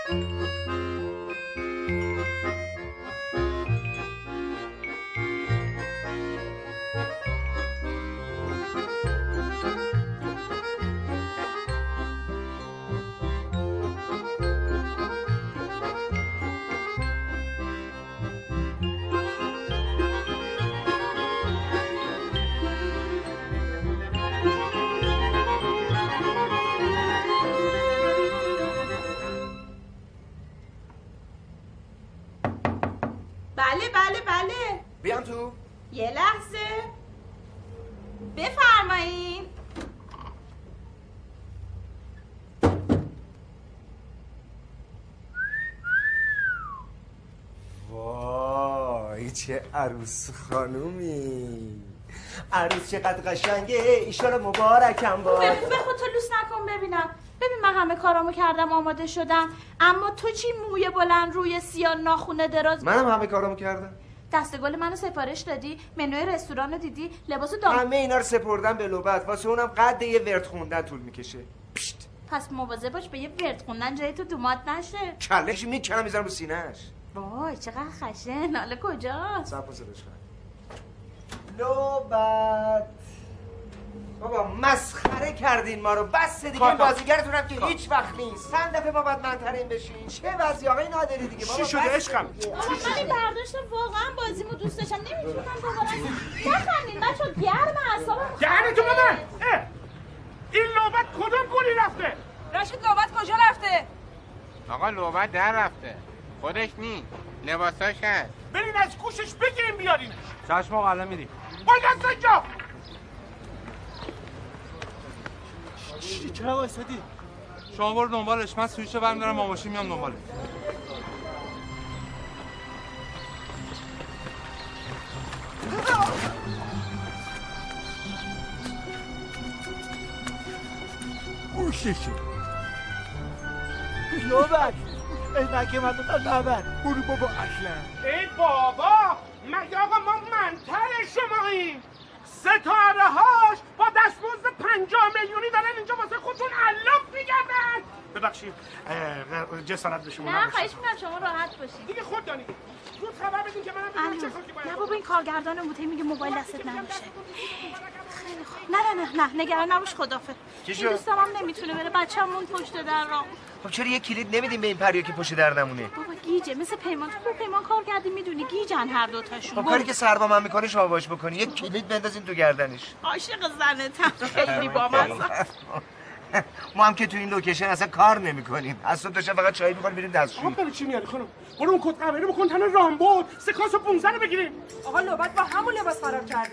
بله بیام تو. یه لحظه بفرمایین. وای چه عروس خانومی، عروس چقدر قشنگه، ایشالا مبارکم باد. به خود تو لوس نکن ببینم. ببین من همه کارامو کردم آماده شدم، اما تو چی موی بلند روی سیاه ناخونه دراز؟ منم همه کارامو کردم. دستگل منو سفارش دادی، منوی رستوران رو دیدی، لباس همه اینا رو سپردم به لوبت، واسه اونم قد یه ورد خوندن طول میکشه. پس مواظب باش به یه ورد خوندن جای تو دومات نشه. کلهش میکنم میذارم رو سینه‌اش. وای چقدر خشن. حالا کجاست؟ صبر صداش کنم. لوبت بابا مسخره کردین ما رو، بس دیگه. این بازیگرتونم که هیچ وقت نیست. چند دفعه ما باید منطقه بشین. چه وضعی آقای نادری دیگه بابا. چی شده عشقم؟ من این برداشتم واقعا بازیمو دوست داشتم، نمیتونم دوباره. نخندین بچه‌ها، گرم اعصابم. دهنتو ببند. این لوبت کدوم گولی رفته؟ راشد لوبت کجا رفته؟ آقا لوبت در رفته، خودش نی، لباساش هست. برین از گوشش بگیریم بیارینش. چشم آقا الان میریم. باید از اینجا. چرا وایسادی؟ شما برو دنبالش، من سویچو برمی‌دارم با ماشین میام دنبالش. گوششه لوبت اینکه من دوتا نبر برو بابا اصلا. ای بابا مگه آقا ما منتر شماییم؟ ستاره هاش با دستمزد 50 میلیونی دارن اینجا واسه خودتون علاف میگردن. ببخشید جسارت به شما نه خواهش میکنم شما راحت باشید دیگه. خود دانی زود خبر بدین که منم بدونم چه خاکی باید. نه بابا این کارگردان موته میگه موبایل دستت نباشه. خیلی خوب. نه نگران نباش. خدافظ. چی شد؟ این دوستم هم نمیتونه بره، بچه‌مون پشت در راه. خب چرا یه کلید نمیدیم به این پریا که پشت در نمونه؟ بابا گیجه مثل پیمان. تو پیمان کار کردی میدونی گیجن هر دوتاشون. خب کاری که سر با من میکنه شما باش بکنی، یه کلید بندازین تو گردنش. عاشق زنتم. خیلی بامزه. ما هم که تو این لوکیشن اصلا کار نمی‌کنیم. از صبح تا شب فقط چای می‌خوریم میریم دستشویی. آقا برای چی میاری خانم؟ برو اون کد قهوه‌ای رو بکن تن رامبو، سکانس 15 رو بگیریم. آقا لوبت با همون لباس فرار کرده.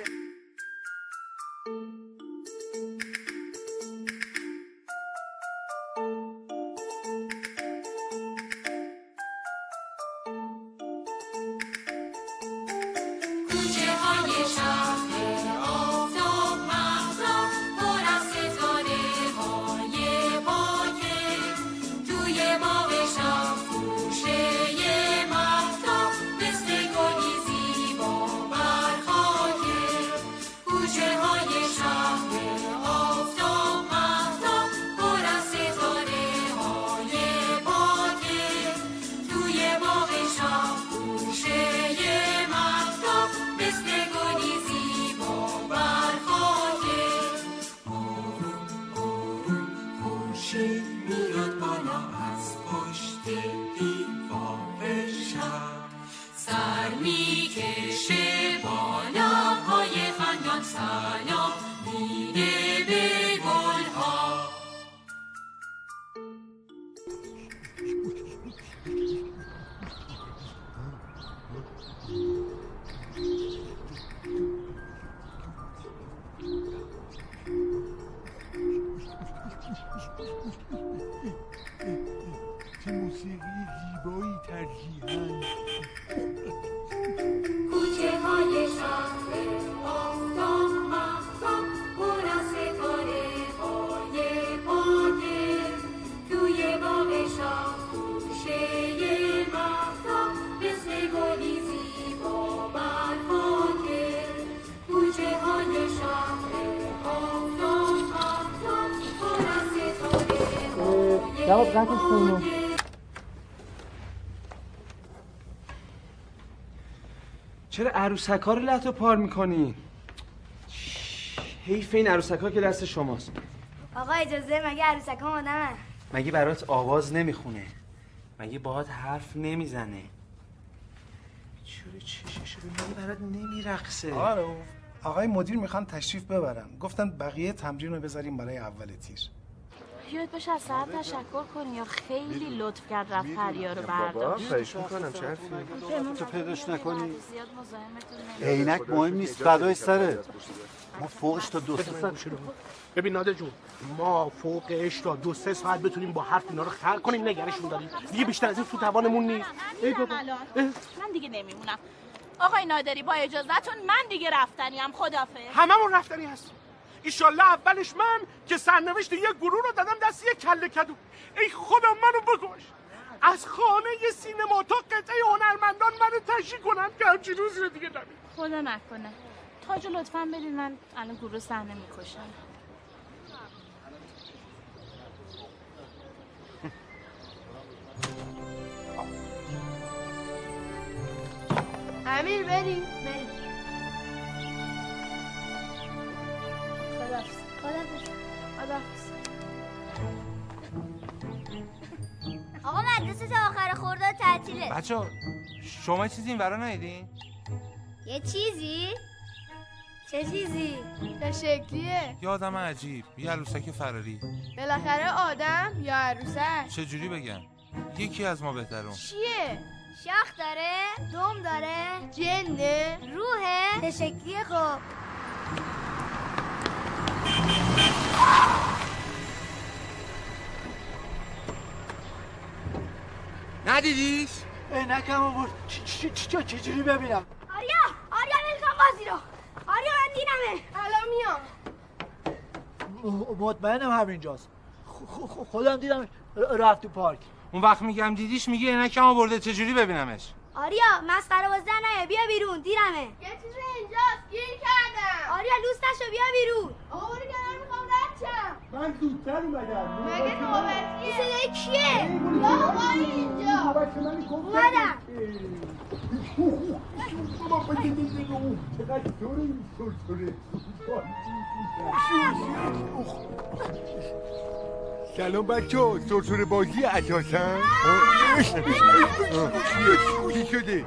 جواب قطعش کنم. چرا عروسک‌ها رو لط و پار می‌کنی؟ حیف این عروسک‌ها که دست شماست. آقا اجازه، مگه عروسک‌ها مادمن؟ مگه برات آواز نمیخونه؟ مگه باهات حرف نمیزنه؟ چرا چشش رو برات نمیرقصه؟ آقای مدیر میخوان تشریف ببرن. گفتن بقیه تمرین رو بذاریم برای اول تیر. یاد باشه از ساعت تشکر کنی یا خیلی لطف کرد رفت پریا رو برداشت. خواهش میکنم چه حرفی؟ تو پیداش نکنی عینک مهم نیست، فدای سرت. ما فوقش تا 2 ساعت. ببین ناده جون، ما فوقش تا 2-3 ساعت بتونیم با حرف اینا رو خلق کنیم نگرشون داریم. دیگه بیشتر از این تو توانمون نیست. ای بابا من دیگه نمیمونم. آقای نادری با اجازهتون من دیگه رفتنیم. خدافظ. هممون رفتنی هستیم. ایشالله اولش من که سرنوشت یه گروه رو دادم دست یه کله کدو. ای خدا منو بکش. از خانه یه سینما تا قطعه هنرمندان منو تشییع کنن که همچین روزی رو دیگه نبینم. خدا نکنه. تاجو لطفاً بدین، من الان گروه صحنه میکشم. امیر بریم. خداحافظ. آقا مدرسه تا آخر خرداد تعطیله. بچه‌ها شما چیزی این ورا ندیدین؟ یه چیزی؟ چه چیزی؟ چه شکلیه؟ یه آدم عجیب، یه عروسک فراری. بالاخره آدم یا عروسک؟ چجوری بگم؟ یکی از ما بهترون. چیه؟ شاخ داره؟ دم داره؟ جنه؟ روحه؟ چه شکلیه خب؟ ندیدیش؟ عینکم آورد. چجوری ببینم؟ آریا ولکن بازی رو. آریا من دیدمه. الان میام. مطمئنم همینجاست. خودم دیدم رفت تو پارک. اون وقت میگم دیدیش میگی عینکم آورده، چجوری ببینمش؟ آریا مسخره بازی نیا، بیا بیرون. دیدمه. یه چیزی اینجاست، گیر کردم. آریا لوس نشو، بیا بیرون. آقا برو کنار، میخوام رد شم. من زودتر اومدم. مگه نوبتیه؟ صدای کیه؟ بابا اینجا. اومدم. چقدر دور این سرسره. سلام بچه، سرسره بازی اساسا؟ چی شده؟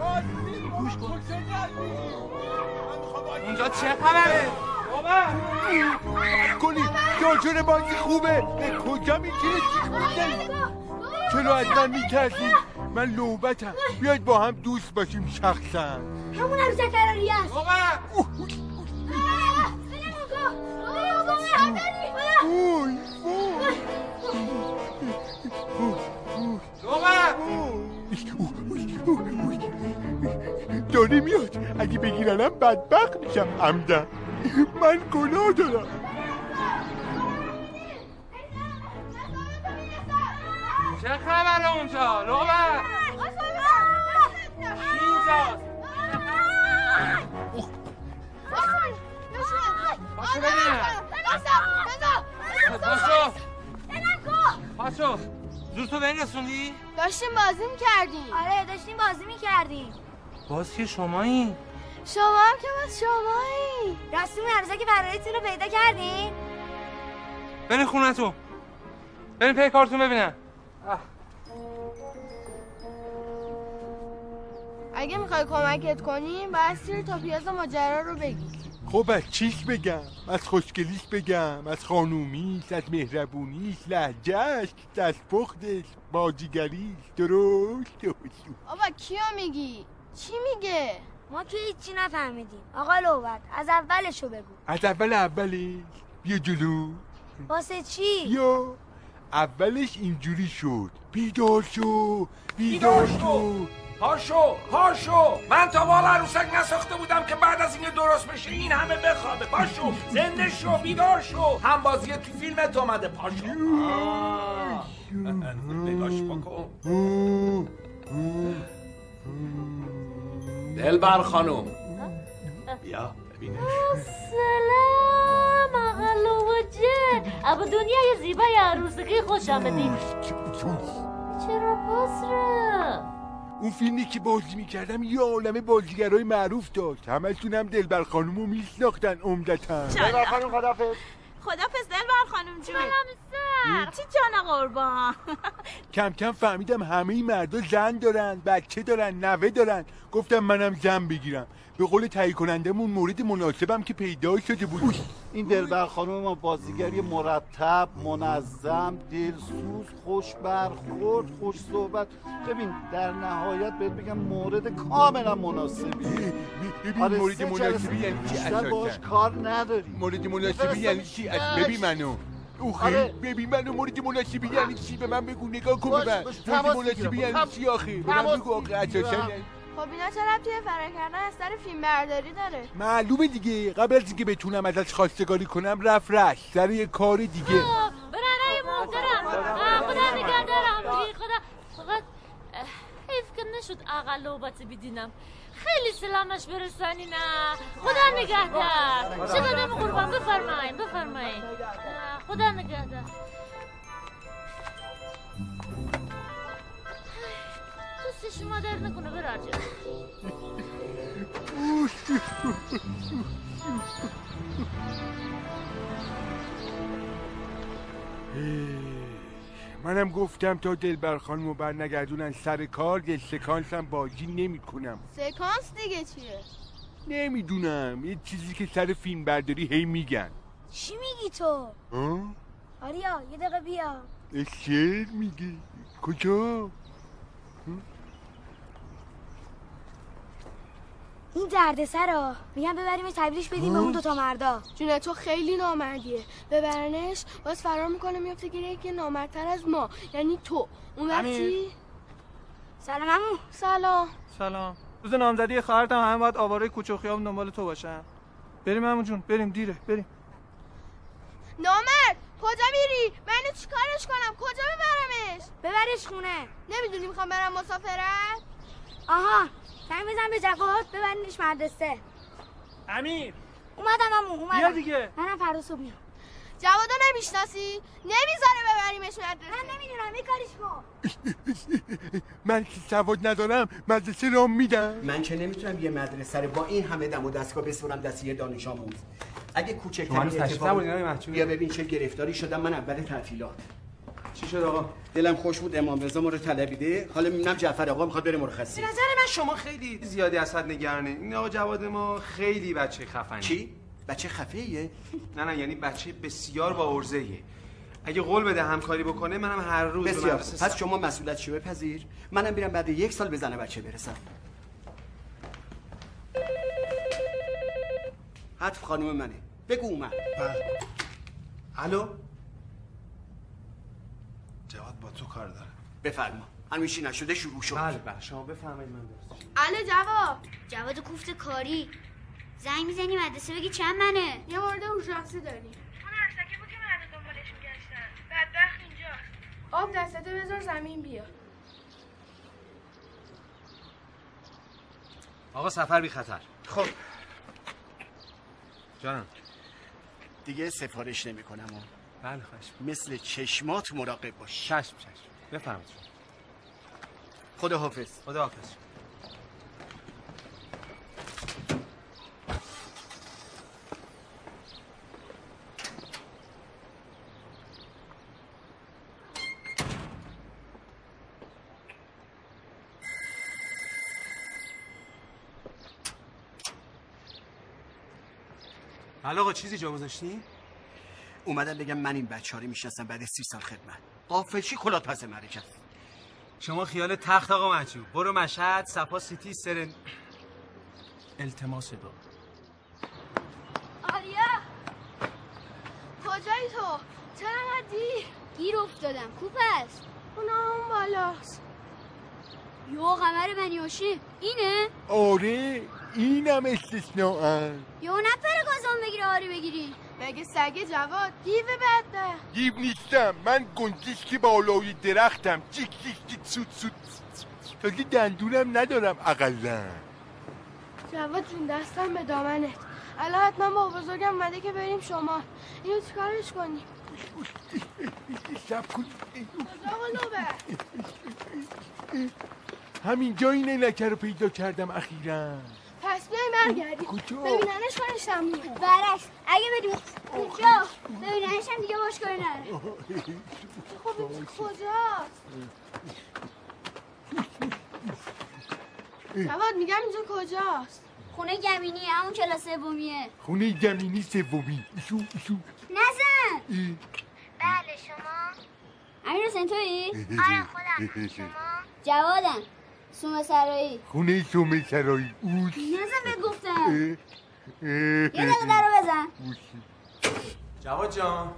اونجا چه خبره؟ بابا کنید سرسره بازی خوبه. به کجا میتونید چرا از من میترسید؟ من لوبتم. بیاید با هم دوست باشیم شخصا. همون عروسک فراری است. بابا داره میاد. اگه بگیرنم بدبخت میشم عمدن. من گناه دارم. چه خبره اونجا؟ لوبه اینجاست. پاشو ببینم. پاشو زود تو به این رسوندی؟ داشتیم بازی میکردیم. آره داشتیم بازی میکردیم. باز که شمایی؟ شما هم که باز شمایی. رسوم عروسک فراریتون رو پیدا کردین؟ برین خونتون، برین پی کارتون ببینم. اگه میخوای کمکت کنیم باید سیر تا پیاز ماجرا رو بگی. خب از چیش بگم؟ از خوشگلیش بگم؟ از خانومیش؟ از مهربونیش؟ لهجهش؟ دستپختش؟ بازیگریش؟ درست؟ بابا کیو میگی؟ چی میگه؟ ما که هیچی نفهمیدیم. آقا لوبت از اولشو بگو. از اولش؟ بیا جلو. واسه چی؟ بیا. اولش اینجوری شد. بیدار شو. پاشو من تا بالا عروسک نساخته بودم که بعد از این درست بشه این همه بخوابه. پاشو زنده شو، بیدار شو. هم بازی تو فیلمت اومده. پاشو نگاش بکن. دلبر خانم بیا ببینش. سلام آقا لوبجه. ابا دنیای زیبای عروسکی خوش آمدید. چرا پس را اون فیلمی که بازی میکردم یه عالمه بازیگرای معروف داشت، همشون هم دلبر خانومو میشناختن عمدتاً. دلبر خانوم خدافظ. خدافظ دلبر خانوم جون. چی جان قربان. کم کم فهمیدم همه مردا زن دارن، بچه دارن، نوه دارن. گفتم منم زن بگیرم. به قول تهیه کنندمون مورد مناسبم که پیدا شده بود. این دلبر خانم ما بازیگری مرتب، منظم، دلسوز، خوش برخورد، خوش صحبت. ببین در نهایت بهت بگم مورد کاملا مناسبی. ببین مورد مناسبی یعنی چی اساسا باش کار نداری. مورد مناسبی یعنی چی؟ ببین منو. ببین منو مورد مناسبی یعنی چی؟ به من بگو، نگاه کن به من. مورد مناسبی یعنی چی آخه؟ به من بگو آخه اساسا. خب اینا چرا توی فرار کردن از سر فیلم برداری داره؟ معلومه دیگه. قبل از اینکه بتونم ازش خواستگاری کنم رفت سر یه کار دیگه. برادرای محترم، خدا نگهدارم دیگه. خدا فقط حیف که نشد اقل لوبت بیدینم. خیلی سلامش برسانی. نه خدا نگهدار. چقدرم قربان. بفرمایین. خدا نگهدار. دوست شما در نکنه براجه. منم گفتم تا دلبر خانمو بر نگردونن سر کار، یه سکانس هم بازی نمی کنم. سکانس دیگه چیه؟ نمیدونم، یه چیزی که سر فیلم برداری هی میگن. چی میگی تو؟ آریا یه دقیقه بیا. شعر میگی؟ کجا؟ این دردسرا میگم ببریمش تبریش بدیم به اون دوتا مردا. جونه تو خیلی نامردیه. ببرنش باز فرار میکنه میفته گیره که نامردتر از ما، یعنی تو. اون وقتی سلام عمو. سلام. روز نامزدی خواهرتم همه باید آواره کوچه و خیابون دنبال تو باشن. بریم عمو جون، بریم، دیره، بریم. نامرد کجا میری؟ منو چیکارش کنم؟ کجا ببرمش؟ ببرش خونه. نمیدونی میخوام برم مسافرت؟ آها زنگ بزن به جواد ببرینش مدرسه. امیر اومدم. بیا دیگه. منم فردا صبح میام. جوادو نمیشناسی؟ نمیذاره ببریمش مدرسه. من نمیدونم یه کاریش کن. من که سواد ندارم مدرسه رام میدم. من که نمیتونم یه مدرسه رو با این همه دم و دستگاه بسپرم دست یه دانش آموز. اگه کوچکترین اتفاقی بیا ببین چه گرفتاری شدم من اول تعطیلات. چی شد آقا؟ دلم خوش بود امام رضا ما رو طلبیده. حالا میبینم جعفر آقا میخواد بره مرخصی. به نظر من شما خیلی زیادی از حد نگرانه. این آقا جواد ما خیلی بچه خفنه. چی؟ بچه خفه‌ایه؟ نه یعنی بچه بسیار با عرضه‌ایه. اگه قول بده همکاری بکنه منم هر روز بسیار. پس شما مسئولیتشو بپذیر. منم میرم بعد 1 سال بزنه بچه برسم. حتف خانم منه. بگو اومد. الو جواد با تو کار داره. بفرما. همیشه نشده شروع شد. بله شما بفرمایید من درست. الو جواد کوفت کاری. زنگ میزنی مدرسه بگی چند منه؟ یه مورد اورژانسی داریم. اون عرصکی بود که مردا دنبالش میگشتن. بدبخت اینجاست. آب دستتو بذار زمین بیا. آقا سفر بی خطر. خب جانم دیگه سفارش نمی کنم. بله خواهش. مثل چشمات مراقب باش. چشم. بفرمایید. خداحافظ. بله آقا چیزی جا گذاشتی؟ اومدم بگم من این بچه‌ها رو میشناسم بعد 30 سال خدمت. قافلچی کلات پس مرکز. شما خیال تخت آقا مچو. برو مشهد صفا سیتی سرن. التماس دو. آریا کجایی تو؟ چرا اومدی؟ گیر افتادم. کوپس اون بالاست. یو قمر بنیاشی اینه؟ آره اینم استثناء. یو نپره گازان بگیره آری بگیری. مگه سگ جواد دیو بده؟ دیو نیستم، من گنجشک بالای درختم. جیک سوت تازه دندونم ندارم اقلا. جواد جون دستم به دامنت. الان حتما با بزرگم اومده که بریم شما. اینو چیکارش کنی؟ سب کن. کجا قلوبه؟ همینجا این عینکه رو پیدا کردم اخیراً. پس بیای برگردیم کجا؟ ببیننش خودش هم میره. برعکس اگه بریم اونجا ببیننش هم دیگه باش کاری نره. خب این کجاست؟ جواد میگم اینجا کجاست؟ خونه گمینی همون کلاس سومیه. خونه گمینی سومی. ایشو نزن. بله شما؟ امیر حسین تویی؟ آره خودم. شما؟ جوادم سومه سرایی. خونه سومه سرایی. نزن بهت گفتم. یه دقیقه در رو بزن. جواد جان.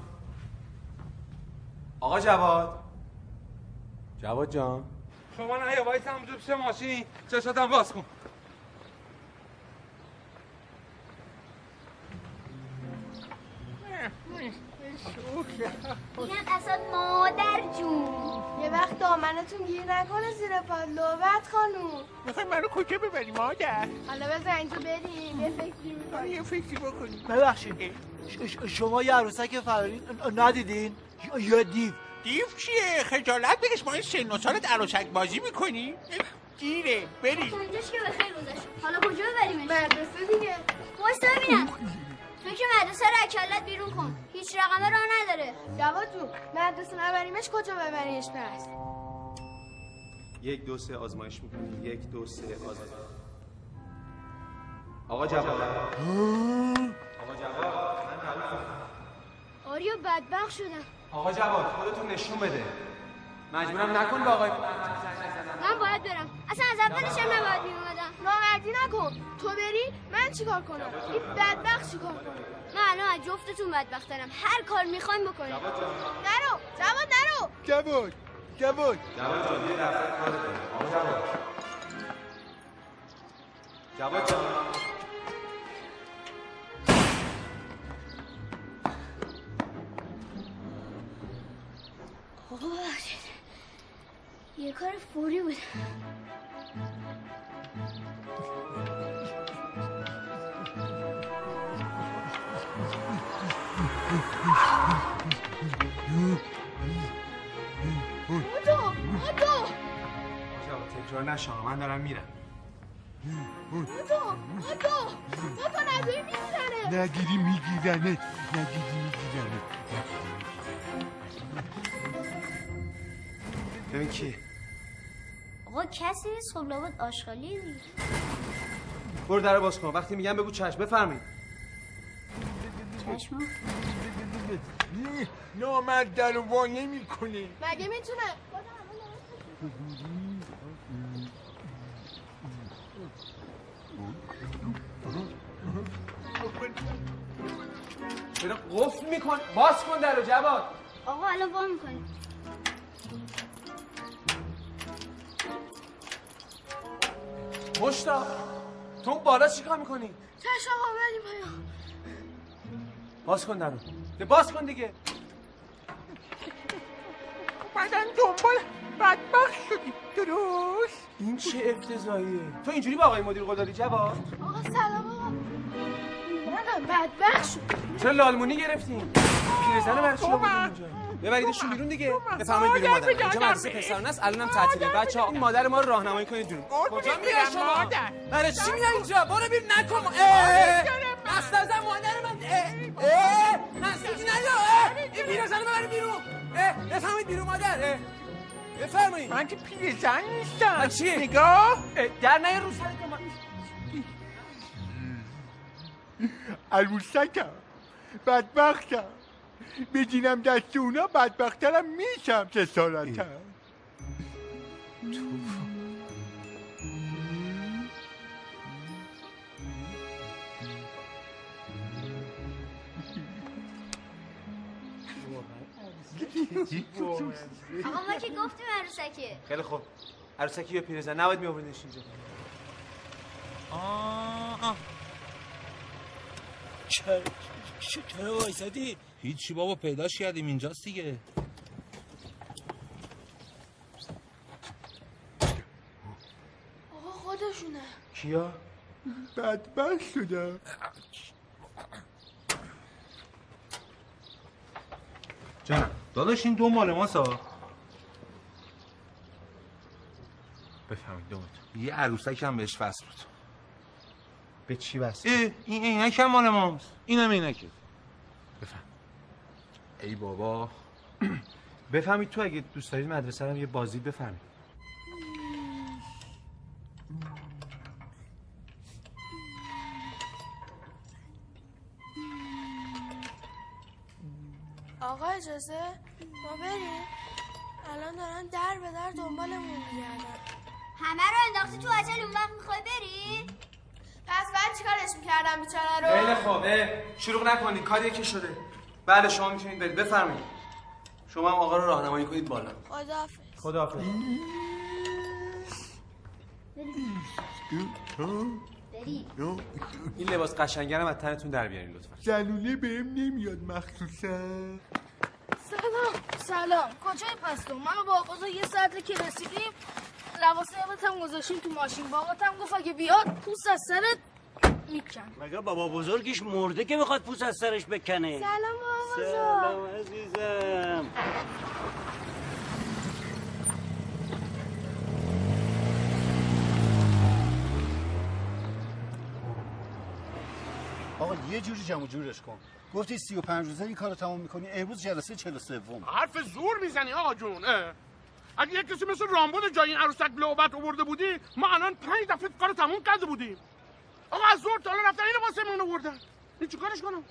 آقا جواد. جواد جان. شما نه یا وایس همونجا پیش ماشین چشاتم باز کن. اینم اصلا مادر جون. یه وقت دامنتون گیر نکنه زیر پا. لوبت خانوم میخوای منو کجا ببری مادر؟ حالا بذار اینجا بریم یه فکری میکنیم. یه فکری بکنیم. ببخشید شما یه عروسک فراری ندیدین؟ یا دیو؟ دیو چیه؟ خجالت بکش، ما این سن و سالت عروسک بازی میکنی؟ گیره بریم. اینجاش که بخیر گذاشت. حالا کجا ببریمش؟ مدرسه دیگه. واسه ببینم. تو که مدرسه رو اکلت بیرون کن. هیچ رقمه راه نداره. جواد جون مدرسه نبریمش کجا ببریمش پس؟ 1 2 3 آزمایش میکنیم. 1 2 3 آزمایش. آقا جواد. آقا جواد من قبول. آریا بدبخت شدم. آقا جواد خودتون نشون بده. مجبورم نکن به آقای من باید برم. اصلا از اولش هم نباید میومدم. نامردی نکن. تو بری من چیکار کنم؟ این بدبخت چیکار کنم؟ من الان از جفتتون بدبخترم. هر کار میخوایم بکنیم. نرو جواد نرو. جواد جواد جان یه دفعه کار دارم. آقا جواد جان. یه کار فوری بود. تکرار نشه من دارم میرم. نگیری میگیرنه. نگیری میگیرنه. ببین کی؟ آقا کسی نیست. خب لابد آشغالیه دیگه. برو در باز کن. وقتی میگم بگو چشم. بفرمایید. چشم. نامرد در رو وا نمی‌کنه. مگه میتونه؟ چرا قفل میکن؟ باز کن در رو جواد. آقا الان وا میکنیم. مشتاق تو بالا چیکار میکنی؟ چشم آقا بریم پایا. باز کن در رو. باز کن دیگه. بعدن دنبال بدبخت شدی. درست؟ این چه افتضاحیه؟ تو اینجوری با آقای مدیر قداری جواد؟ آقا سلام آقا. منم بدبخت شد. چرا لالمونی گرفتین؟ پیرزنو برای چی آوردین اینجا؟ ببریدشون بیرون دیگه. بفرمایید بیرون مادر. اینجا مدرسه پسرانه است. الانم تعطیله. بچه‌ها این مادر ما رو راهنمایی کنید بیرون. کجا میرین شما؟ برای چی میای اینجا؟ برو بیرون نکن. مستازم مادر من. نزدیکی نیا. این پیرزنو ببرید بیرون. بفرمایید بیرون مادر. بفرمایید. من که پیرزن نیستم. چی؟ نگاه. در نیا رو سرت من. عروسکم. بدبختم. بجینم دست اونا بدبخترم میشم جسارتم. آقا ما که گفتیم عروسکه. خیلی خوب. عروسکی یا پیرزن نباید میآوردینش اینجا. چرا وایسادی؟ هیچی بابا پیداش کردیم اینجاست دیگه. آقا خودشونه. کیا؟ بدبخت شدم. جانم داداش این دو مال ماست ها. بفهمید دومتون یه عروسک هم بهش وصل بود. به چی وصل؟ این عینک هم مال ماست. اینم عینکه. بفهم. ای بابا. بفهمید تو اگه دوست دارید مدرسه رو یه بازی بفهمید. آقا اجازه ما بریم؟ الان دارن در به در دنبالمون میگردن. همه رو انداختی تو عجل اون وقت میخوای بری؟ پس بعد چیکارش میکردم بیچاره رو؟ خیلی خوبه شروع نکنید کاری که شده. بله شما میتونید برید بفرمایید. شما هم آقا رو راهنمایی کنید بالا. خداحافظ. این لباس قشنگرم از تنتون در بیارین لطفا. زنونه بهم نمیاد مخصوصا. سلام کجایی پس تو؟ من با آقا یه ساعته که رسیدیم لباس هم گذاشتیم تو ماشین. بابات هم گفت اگه بیاد پوست از سرت میکن. مگه بابا بزرگش مرده که بخواد پوست از سرش بکنه؟ سلام بابا بزرگ. سلام عزیزم. آقا یه جوری جمع جورش کن. گفتی 35 روزه این کارو تموم میکنی. امروز جلسه 43. حرف زور میزنی آقا جون. اگه یک کسی مثل رامبد جای این عروسک لعبت آورده بودی ما الان 5 دفعه کارو تموم کرده بودیم. آقا از زور تا حالا رفتن اینو واسه من آوردن. این چیکارش کنم؟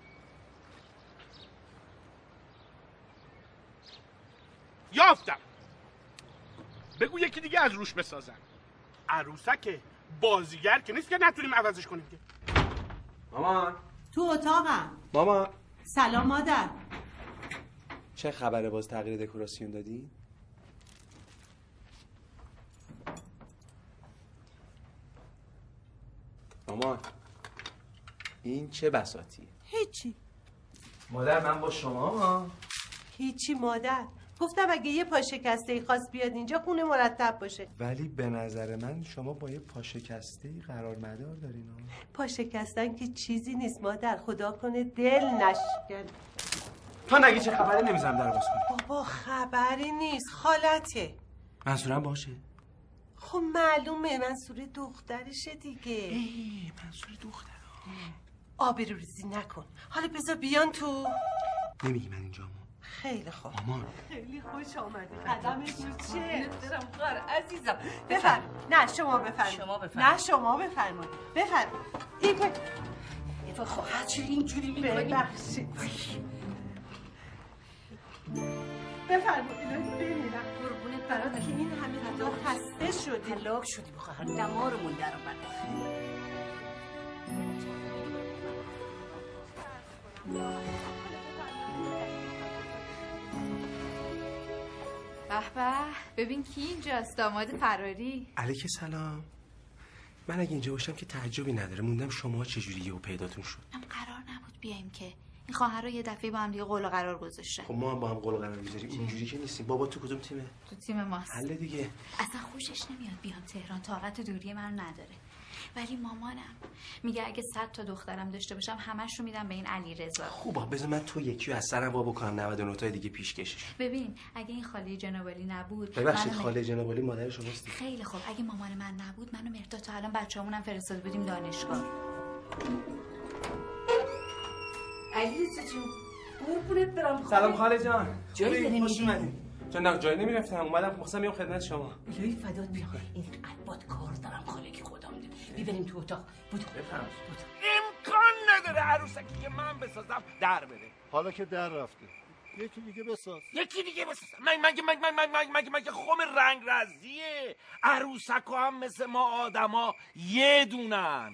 یافتم. بگو یکی دیگه از روش بسازن. عروسک بازیگر که نیست که نتونیم عوضش کنیم که. مامان تو اتاقم. مامان سلام مادر. چه خبره باز تغییر دکوراسیون دادی؟ مامان این چه بساطیه؟ هیچی. مادر من با شما هیچی مادر. گفتم اگه یه پا شکسته خواست بیاد اینجا خونه مرتب باشه. ولی به نظر من شما با یه پا شکسته قرار مدار دارین. پا شکستن که چیزی نیست مادر. خدا کنه دل نشکن. تا نگی چه خبره نمیذارم در باز کنی. بابا خبری نیست خالته. منصورم باشه. خب معلومه منصور دخترشه دیگه. منصور دختر. آبروریزی نکن. حالا بذار بیان تو. نمیگی من اینجامو. خیلی خوب. مامان خیلی خوش آمدی. قدمت رو چه؟ دلم خار عزیزم. بفرم. نه شما بفرمایید. نه شما بفرمایید. بفرمایید. این تو خواهد چه اینجوری میکنی؟ ببخشید. بفرمایید. بمیرم قربونت برات که این همه تو خسته شدی. هلاک شدی بخواهر دمارمون در اومد. به به ببین کی اینجاست. داماد فراری. علیک سلام. من اگه اینجا باشم که تعجبی نداره. موندم شما چجوری یهو پیداتون شد. هم قرار نبود بیایم که این خواهرها یه دفعه با هم دیگه قول و قرار گذاشتن. خب ما هم با هم قول و قرار میذاریم. اینجوری که نیستیم. بابا تو کدوم تیمه؟ تو تیم ماست. حل دیگه. اصلا خوشش نمیاد بیام تهران. طاقت دوری منو نداره. ولی مامانم میگه اگه 100 تا دخترم داشته باشم همش رو میدم به این علیرضا. خوبه بذار من تو یکی از سرم وا بکنم 99 تا دیگه پیشکشش. ببین اگه این خاله جنابالی نبود. ببخشید خاله جنابالی مادر شماست. خیلی خوب. اگه مامان من نبود منو مرداد تا الان بچه‌مونم فرستاده بودیم دانشگاه. علیرضا جون قربونت برم. سلام خاله جان. جایی داری خوش اومدین. چون نه جایی نمیرفتم اومدم خواستم بیام خدمت شما. بیای فدات بیام. این قلبات کار دارم خاله که خدا میده. میبریم تو اتاق. بود. بفهم. امکان نداره عروسکی که من بسازم در بره. حالا که در رفته یکی دیگه بساز. یکی دیگه بساز. مگه خم رنگ رزیه. عروسکا هم مثل ما آدما یه دونن.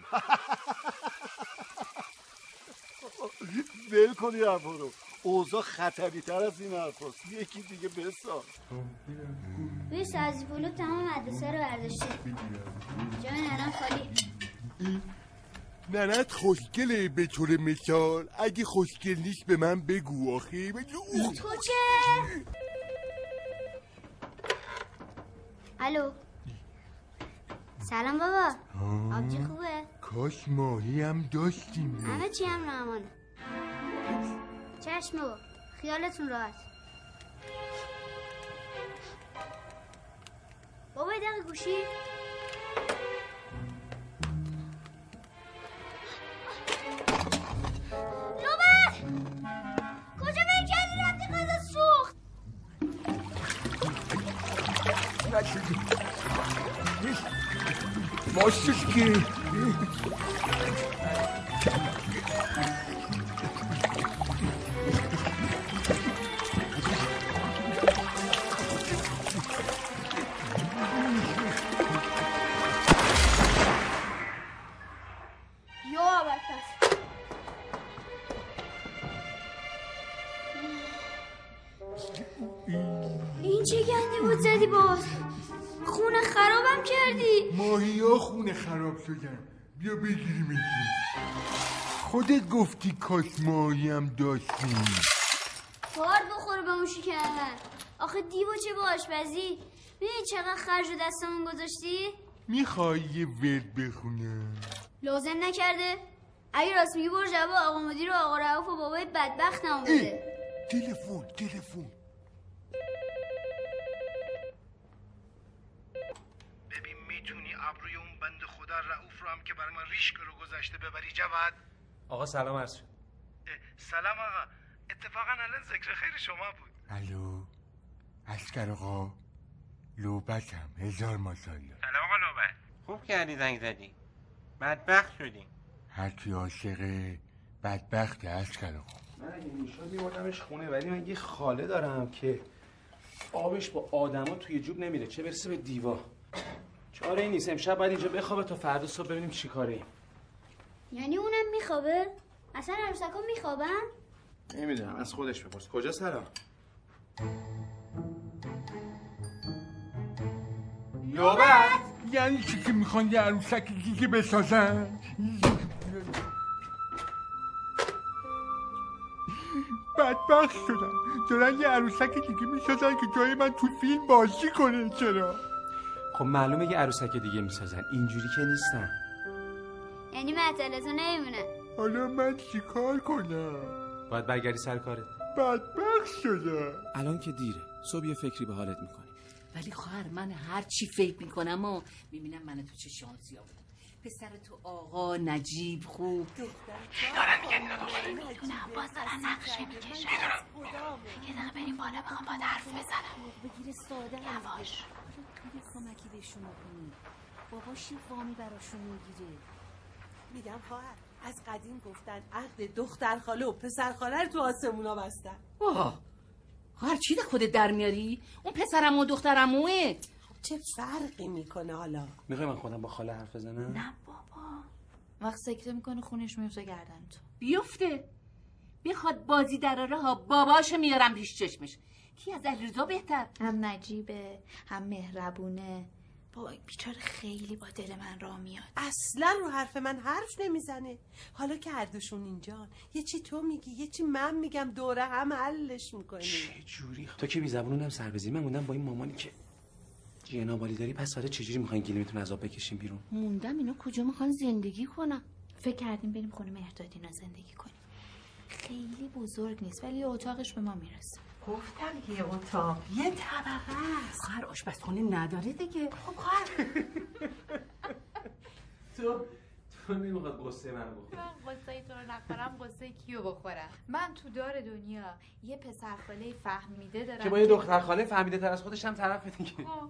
ول کنی حرفا رو. اوضاع خطری تر از این حرفاست. یکی دیگه بساز. بوی سازی پولو تمام مدرسه رو برداشته. جای ننم خالی. ننت خوشگله به طور مثال. اگه خوشگل نیست به من بگو آخه. کوچه. الو. سلام بابا. آبجی خوبه؟ کاش ماهی هم داشتیم. همه چی هم رحمانه. چشم بابا. خیالتون راحت. بابا یه دقیقه گوشی. لوبر کجا بری کردی رفتی غذا سوخت؟ ماستش که این چه گندی بود زدی باز؟ خونه خرابم کردی. ماهیا خونه خراب شدن. بیا بگیریمشون. خودت گفتی کاش ماهی هم داشتیم. بار بخوره به اون شکرن. آخه دیو چه با آشپزی؟ ببین چقدر خرج و دستمون گذاشتی؟ میخوای یه ورد بخونم؟ لازم نکرده؟ اگه راست میگی برو جواب آقا مدیر و آقا رؤوف و بابای بدبخت نموده. تلفن ببین میتونی ابروی اون بند خدا رؤوف رو هم که برای من ریش رو گذاشته ببری جواد؟ آقا سلام عرض شد. سلام آقا. اتفاقا الان ذکر خیر شما بود. الو عسکر آقا لوبتم 1000 ماشاءالله. سلام آقا لوبت. خوب کردی زنگ زدی. بدبخت شدیم. هر کی عاشق بدبخت عسکر آقا. من اگه میشد میبردمش خونه، ولی من یه خاله دارم که آبش با آدما توی جوب نمیره، چه برسه به دیوا. چاره ای نیست، امشب باید اینجا بخوابه تا فردا صبح ببینیم چی کاره ایم. یعنی اونم میخوابه؟ اصلا عروسکا میخوابن؟ نمیدونم، از خودش بپرس. کجا سلام؟ لوبت یعنی چی که میخوان یه عروسک دیگه بسازن؟ بدبخت شدم. دارن یه عروسک دیگه میسازن که جای من تو فیلم بازی کنه. چرا؟ خب معلومه یه عروسک دیگه میسازن، اینجوری که نیستن. یعنی معطلتو نمیمونه. حالا من چی کار کنم؟ باید برگردی سر کارت. بدبخت شدم. الان که دیره، صبح یه فکری به حالت میکنی. ولی خواهر من هر چی فکر میکنم و میبینم من تو چه شانسی آوردم. پسر تو آقا نجیب خوب دارن میگن اینا دختره. نه باز دارن نقشه میکشن. یه دقیقه بریم بالا بخوام باید حرف بزنم. بگیره ساده یواش. یه کمکی بهشون کنی. باباش یه وامی براشون میگیره. میگم خواهر از قدیم گفتن عقد دختر خاله و پسر خاله رو تو آسمونا بستن. خواهر چی خودت در میاری؟ اون پسرم و دخترموه. چه فرقی میکنه حالا؟ میخوای من خودم با خاله حرف بزنم؟ نه بابا. وقت سکته میکنه خونش میفته گردن تو. بیفته. میخواد بازی دراره ها باباشو میارم پیش چشمش. کی از علیرضا بهتر؟ هم نجیبه هم مهربونه. بابا بیچاره خیلی با دل من راه میاد. اصلا رو حرف من حرف نمیزنه. حالا که هر دوشون اینجان یه چی تو میگی یه چی من میگم دوره هم حلش میکنی. چه جوری؟ تو که بی زبونم سر بزی. من موندم با این مامانی که جنابالی داری. پس حالا چجوری میخواین گلیمتون از آب بکشیم بیرون؟ موندم اینا کجا میخوان زندگی کنن؟ فکر کردیم بریم خونه مهردادینا زندگی کنیم. خیلی بزرگ نیست ولی اتاقش به ما میرسه. گفتم یه اتاق یه طبقه است. خواهر آشپزخونه نداره دیگه. خب خواهر تو نمیخواد قصه من بخوری. من قصه تو رو نخورم قصه کیو بخورم؟ من تو دار دنیا یه پسر خاله فهمیده دارم که با یه دختر خاله فهمیده تر از خودش هم طرف دیگه.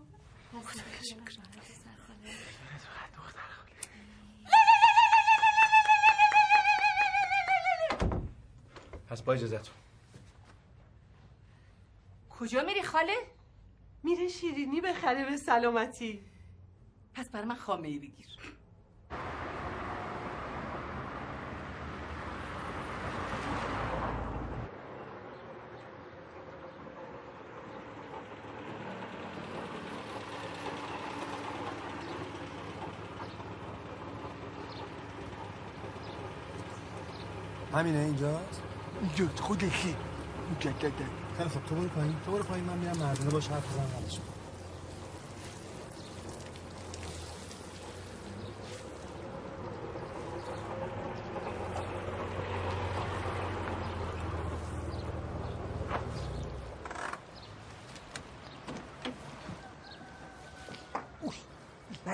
پس با اجازهتون. کجا میری خاله؟ میره شیرینی بخره به سلامتی. پس برای من خامه‌ای بگیر. همینه اینجاست؟ اینجاست خودشی. خیلی خب تو برو پایین من میرم مردونه باش حرف بزنم ولش کن.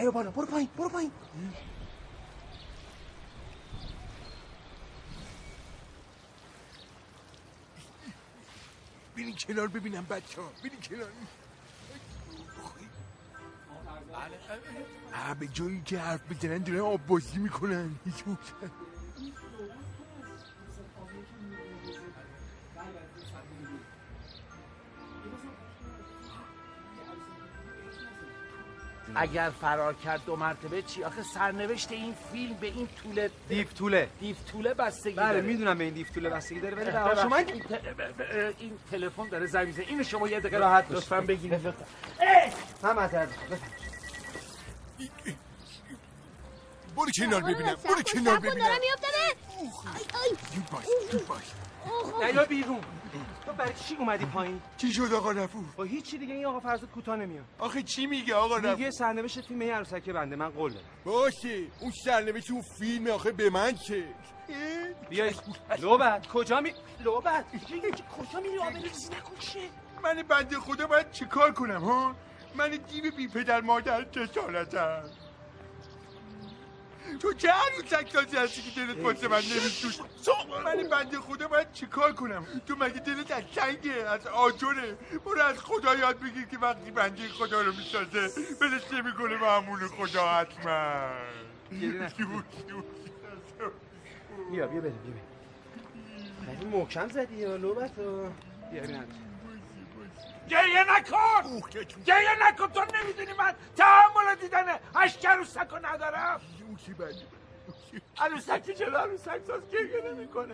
نیا بالا، برو پایین، برو پایین. ببین کنار ببینم بچه ها، ببین کنار. به جایی که حرف بزنن دارن آب بازی میکنن. اگر فرار کرد 2 مرتبه چی؟ آخه سرنوشت این فیلم به این دیو توله بستگی داره. بله میدونم به این دیو توله بستگی داره، ولی به شما این تلفن داره زنگ میزنه. اینو شما یه دقیقه راحت لطفاً بگیرید. هم معذرت. برو کنار ببینم، برو کنار ببینم. دارم میافتمه. باش. نیا بیرون. تو برای چی اومدی پایین؟ چی شد آقا رفو؟ با هیچی دیگه این آقا فرزاد کوتاه نمیاد. آخه چی میگه آقا رفو؟ میگه سرنوشت فیلم عروسک بنده، من قول دادم. باشه اون سرنوشت اون فیلم آخه به من چه؟ بیای لوبت کجا لوبت کجا میری؟ آبروریزی نکن. من بنده خدا باید چیکار کنم ها؟ من دیو بی پدر مادر جسارتم. تو چه عروسک سازی هستی که دلت واسه من نمیسوز؟ من بنده خدا باید چیکار کنم؟ تو مگه دلت از سنگه، از آجره؟ برو از خدا یاد بگیر که وقتی بنده خدا رو میسازه بلش نمیکنه معمول خدا حتما. بیا بریم. خیلی محکم زدی یا لوبت رو. بیا ببینم. گریه نکن تو نمیدونی من تحمل دیدن اشک عروسک رو ندارم. عروسک جلو عروسک ساز گریه نمیکنه.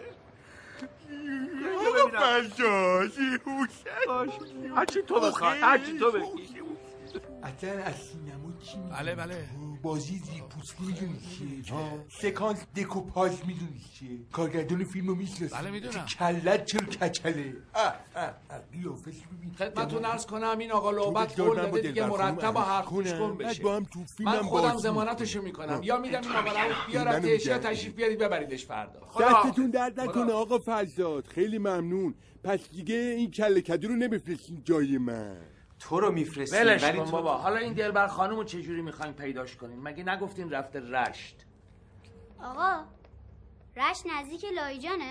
آقا فرزاد هرچی تو بخواد، هرچی تو بگی. اصلا از سینما چی میدونی؟ بله بازی زیرپوستی میدونی چیه؟ سکانس دکوپاژ میدونی چیه؟ کارگردان فیلم رو میشناسی؟ بله میدونم. کلت چرا کچله؟ قیافش ببین. خدمتتون عرض کنم این آقا لعبت قول داده دیگه مرتب با حرف گوش کن بشه. با هم تو فیلمم من خودم ضمانتشو میکنم. یا میگم این آقا رو بیارتش یا تشریف بیارید ببریدش فردا. دستتون درد نکنه آقا فرزاد، خیلی ممنون. پس دیگه این کله کدو رو نمیفرستین جای من. تو رو میفرستیم ولش کن بابا. حالا این دلبر خانومو چجوری میخواین پیداش کنین؟ مگه نگفتین رفته رشت؟ آقا رشت نزدیک لایجانه؟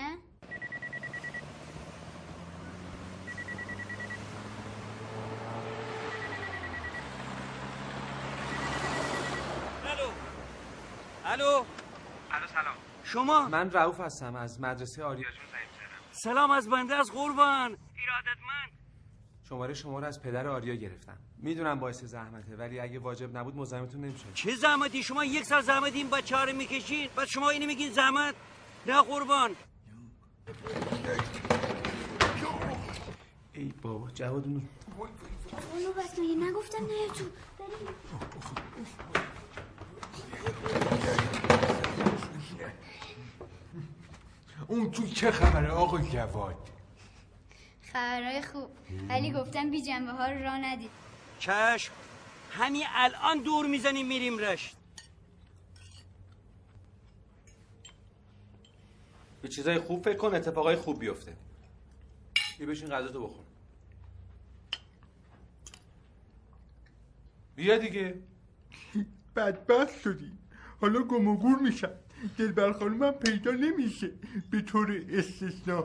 الو سلام. شما؟ من رؤوف هستم از مدرسه آریا جون زنگ زدم. سلام از بنده از قربان. ایرادتمند. شماره شما رو از پدر آریا گرفتم. میدونم باعث زحمته ولی اگه واجب نبود مزاحمتون نمیشه. چه زحمتی؟ شما 1 سال زحمت این بچه‌ها رو میکشید بعد شما اینو میگین زحمت؟ نه قربان. ای بابا جوادونو. اونو بس میگه نگفتم نه تو. اون تو چه خبره آقا جواد؟ خبرهای خوب ولی گفتم بی جنبه ها رو راه ندید. چشم همین الان دور میزنیم میریم رشت. به چیزای خوب فکر کن اتفاقای خوب بیفته. بیا بشین غذاتو بخور. بیا دیگه. بدبخت شدی. حالا گم و گور میشم. دلبر خانومم پیدا نمیشه به طور استثنا.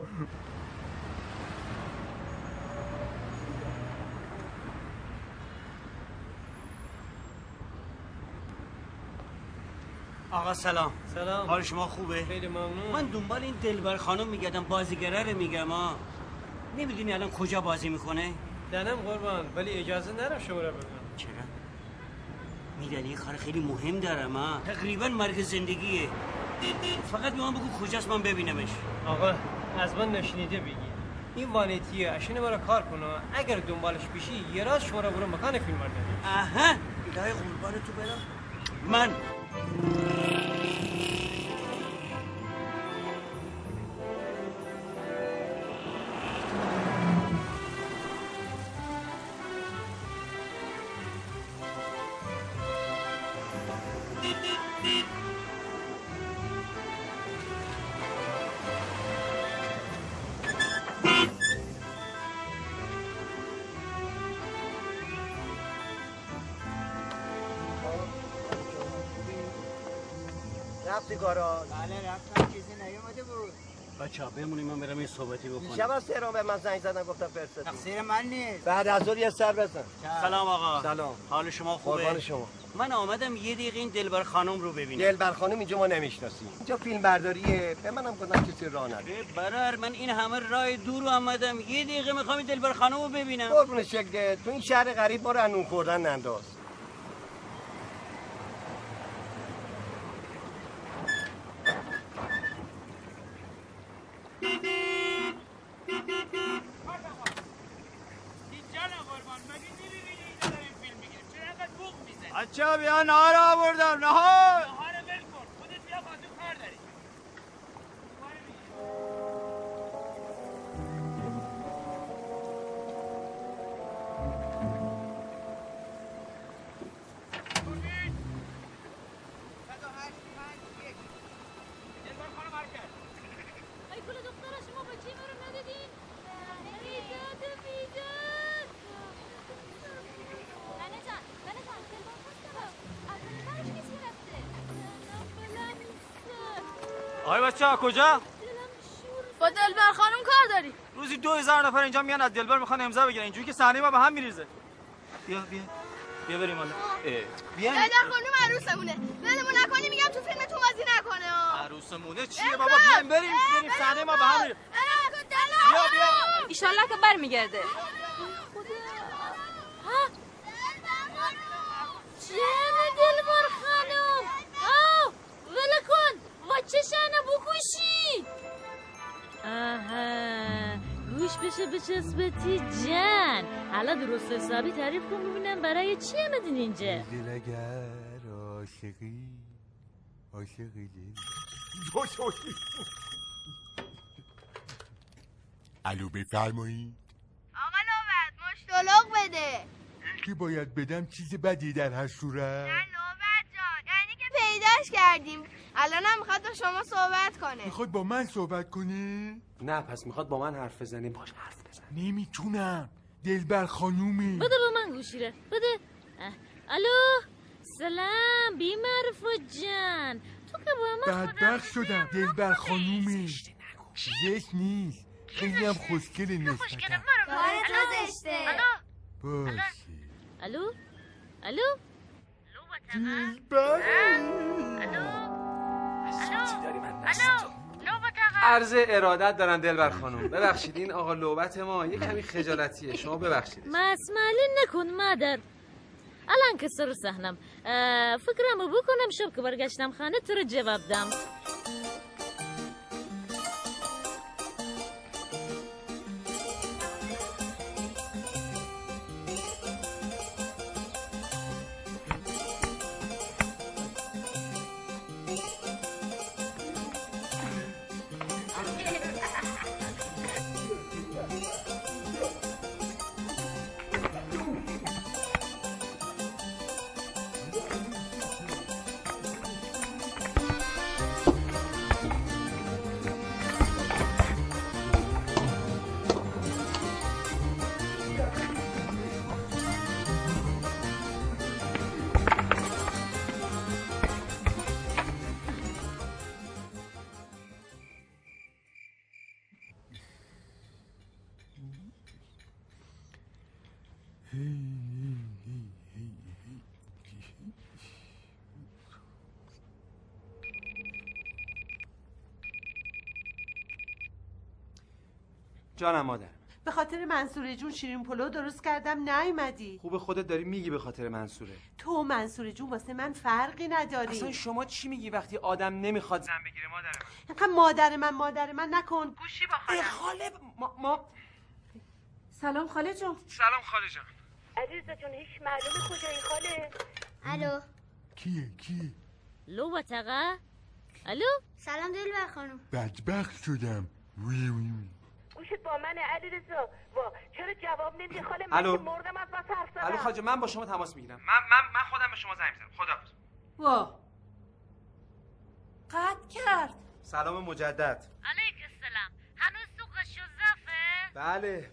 آقا سلام. حال شما خوبه؟ خیلی ممنون. من دنبال این دلبر خانم میگردم، بازیگره رو میگم ها. نمیدونی الان کجا بازی میکنه؟ دنم قربان ولی اجازه نرم شما رو ببینم. چرا؟ میدونی یه کار خیلی مهم دارم ها. تقریبا مرگ زندگیه. فقط من بگو کجاست من ببینمش. آقا از من نشنیده بگی. این وانیتیه اشینه برای کار کنه. اگر دنبالش بشی یه راست شما رو برو مکان فیلم برداری. آها الهی قربان تو برم. من رفتی گاراژ؟ بله رفتم، چیزی نیومده بود. بچه‌ها بمونیم من برم یه صحبتی بکنم. شب از تهران به من زنگ زدن گفتم فرصتی. تقصیر من نیست. بعد از ظهر یه سر بزن. سلام آقا. سلام. حال شما خوبه؟ قربان شما. من آمدم یه دقیقه این دلبر خانم رو ببینم. دلبر خانم اینجا ما نمیشناسیم. اینجا فیلم برداریه. به منم گفتن کسی راه نده. برار من این همه راه دور آمدم یه دقیقه میخوام این دلبر خانم رو ببینم. قربون شکلت. تو این شهر غریب ما رو نون خوردن ننداز. بچه‌ها بیا نهار آوردم نهار. نهار ول کن خودت بیا خاطر کار داری. آقای بچه‌ها کجا؟ با دلبر خانم کار داری؟ روزی 2000 نفر اینجا میان از دلبر میخوان امضا بگیرن. اینجوری که صحنه ما به هم میریزه. بیا بریم حالا. بیا. دلبر خانم عروسمونه. ولمون نکنی میگم تو فیلمتون بازی نکنه. عروسمونه چیه بابا؟ بریم صحنه ما به هم میریزه. بیا. ان شاء الله که برمیگرده. جان دلبر خانم. ول کن. و چشانه بکشی. آها گوش بشه بچسبتی جان. حالا درست حسابی تعریف کن ببینم برای چی آمدین اینجا. اگر عاشقی الو بفرمایید. آقا نوبت مشتلق بده. که باید بدم چیز بدی در هر صورت؟ نه نوبت جان یعنی که پیداش کردیم. الانم میخواد با شما صحبت کنه. میخواد با من صحبت کنه؟ نه پس میخواد با من حرف بزنه. باش حرف بزن. نمیتونم دلبر خانومه. بده با من گوشی رو بده. الو سلام بی‌معرفت جان. تو که با من بدبخت شدم دلبر خانومه. زشت نیست خیلی هم خوشگله نسبتا. کار تو زشته. باشه. الو دلبر. عرض ارادت دارم دلبر خانم. ببخشید این آقا لوبت ما یه کمی خجالتیه. شما ببخشید. مسئله نکن مادر. الان که سر صحنم فکرمو بکنم شب که برگشتم خانه تو رو جواب دم. جانم مادر. به خاطر منصوره جون شیرین پلو درست کردم نیومدی. خوبه خودت داری میگی به خاطر منصوره. تو و منصوره جون واسه من فرقی نداری. اصلا شما چی میگی وقتی آدم نمیخواد زن بگیره مادر من؟ اینقدر مادر من نکن. گوشی با خالم. خاله ما سلام خاله جون. سلام خاله جان. عزیزا جون هیچ معلومه کجایی خاله؟ الو کیه؟ لوبت آقا. الو سلام دلبر خانم. بدبخت شدم. گوشت با منه علیرضا. وا چرا جواب نمیدی خاله؟ من الو. که مردم از بس حرف زدم. الو خاله من با شما تماس میگیرم. من خودم به شما زنگ میزنم. خداحافظ. وا قطع کرد. سلام مجدد. علیک السلام. هنوز تو قشوزافه؟ بله.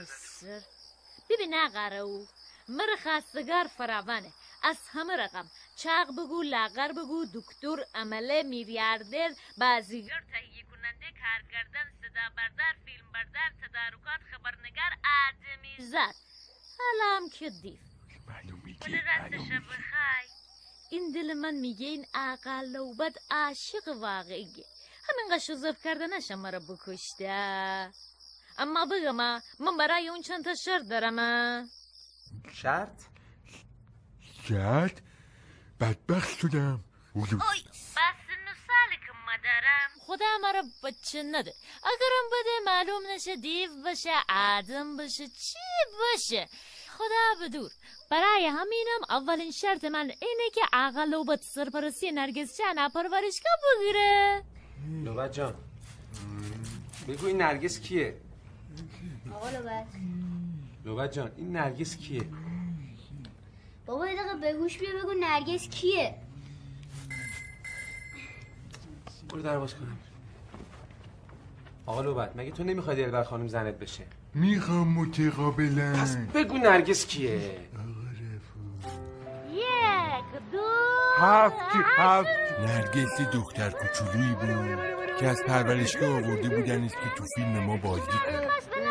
ببین آقا رو مر خواستگار فراوانه. از همه رقم چاق بگو، لاغر بگو، دکتر، عمله، میلیاردر، بازیگر، تهیه کننده، کارگردان، صدا بردار، فیلم بردار، تدارکات، خبرنگار، آدمیزاد. حالا هم که دیف. ولی راستش بخوای این دل من میگه این آقا لوبد عاشق واقعیه. همینقدر شوزف کردنش ما رو بکشته. اما بگم من برای اون چند تا شرط دارم. شرط؟ شرط؟ بدبخت شدم. اوی بس نسالی که ما دارم خدا ما رو بچه نده. اگرم بده معلوم نشه دیو باشه، آدم باشه، چی باشه، خدا بدور. برای همینم اولین شرط من اینه که آقا لوبت سرپرستی نرگس جان پرورشگاه بگیره. لوبت جان بگو این نرگس کیه؟ آقا لوبت. لوبت جان این نرگس کیه؟ بابا یه دقیقه بگوش بیا بگو نرگس کیه؟ برو در باز کنم. آقا لوبت مگه تو نمیخوای دلبر خانم زنت بشه؟ میخوام متقابلا. پس بگو نرگس کیه؟ یک دو هفت نرگس دختر کوچولویی بود که از پرورشگاه آورده بودنش که تو فیلم ما بازی کنه.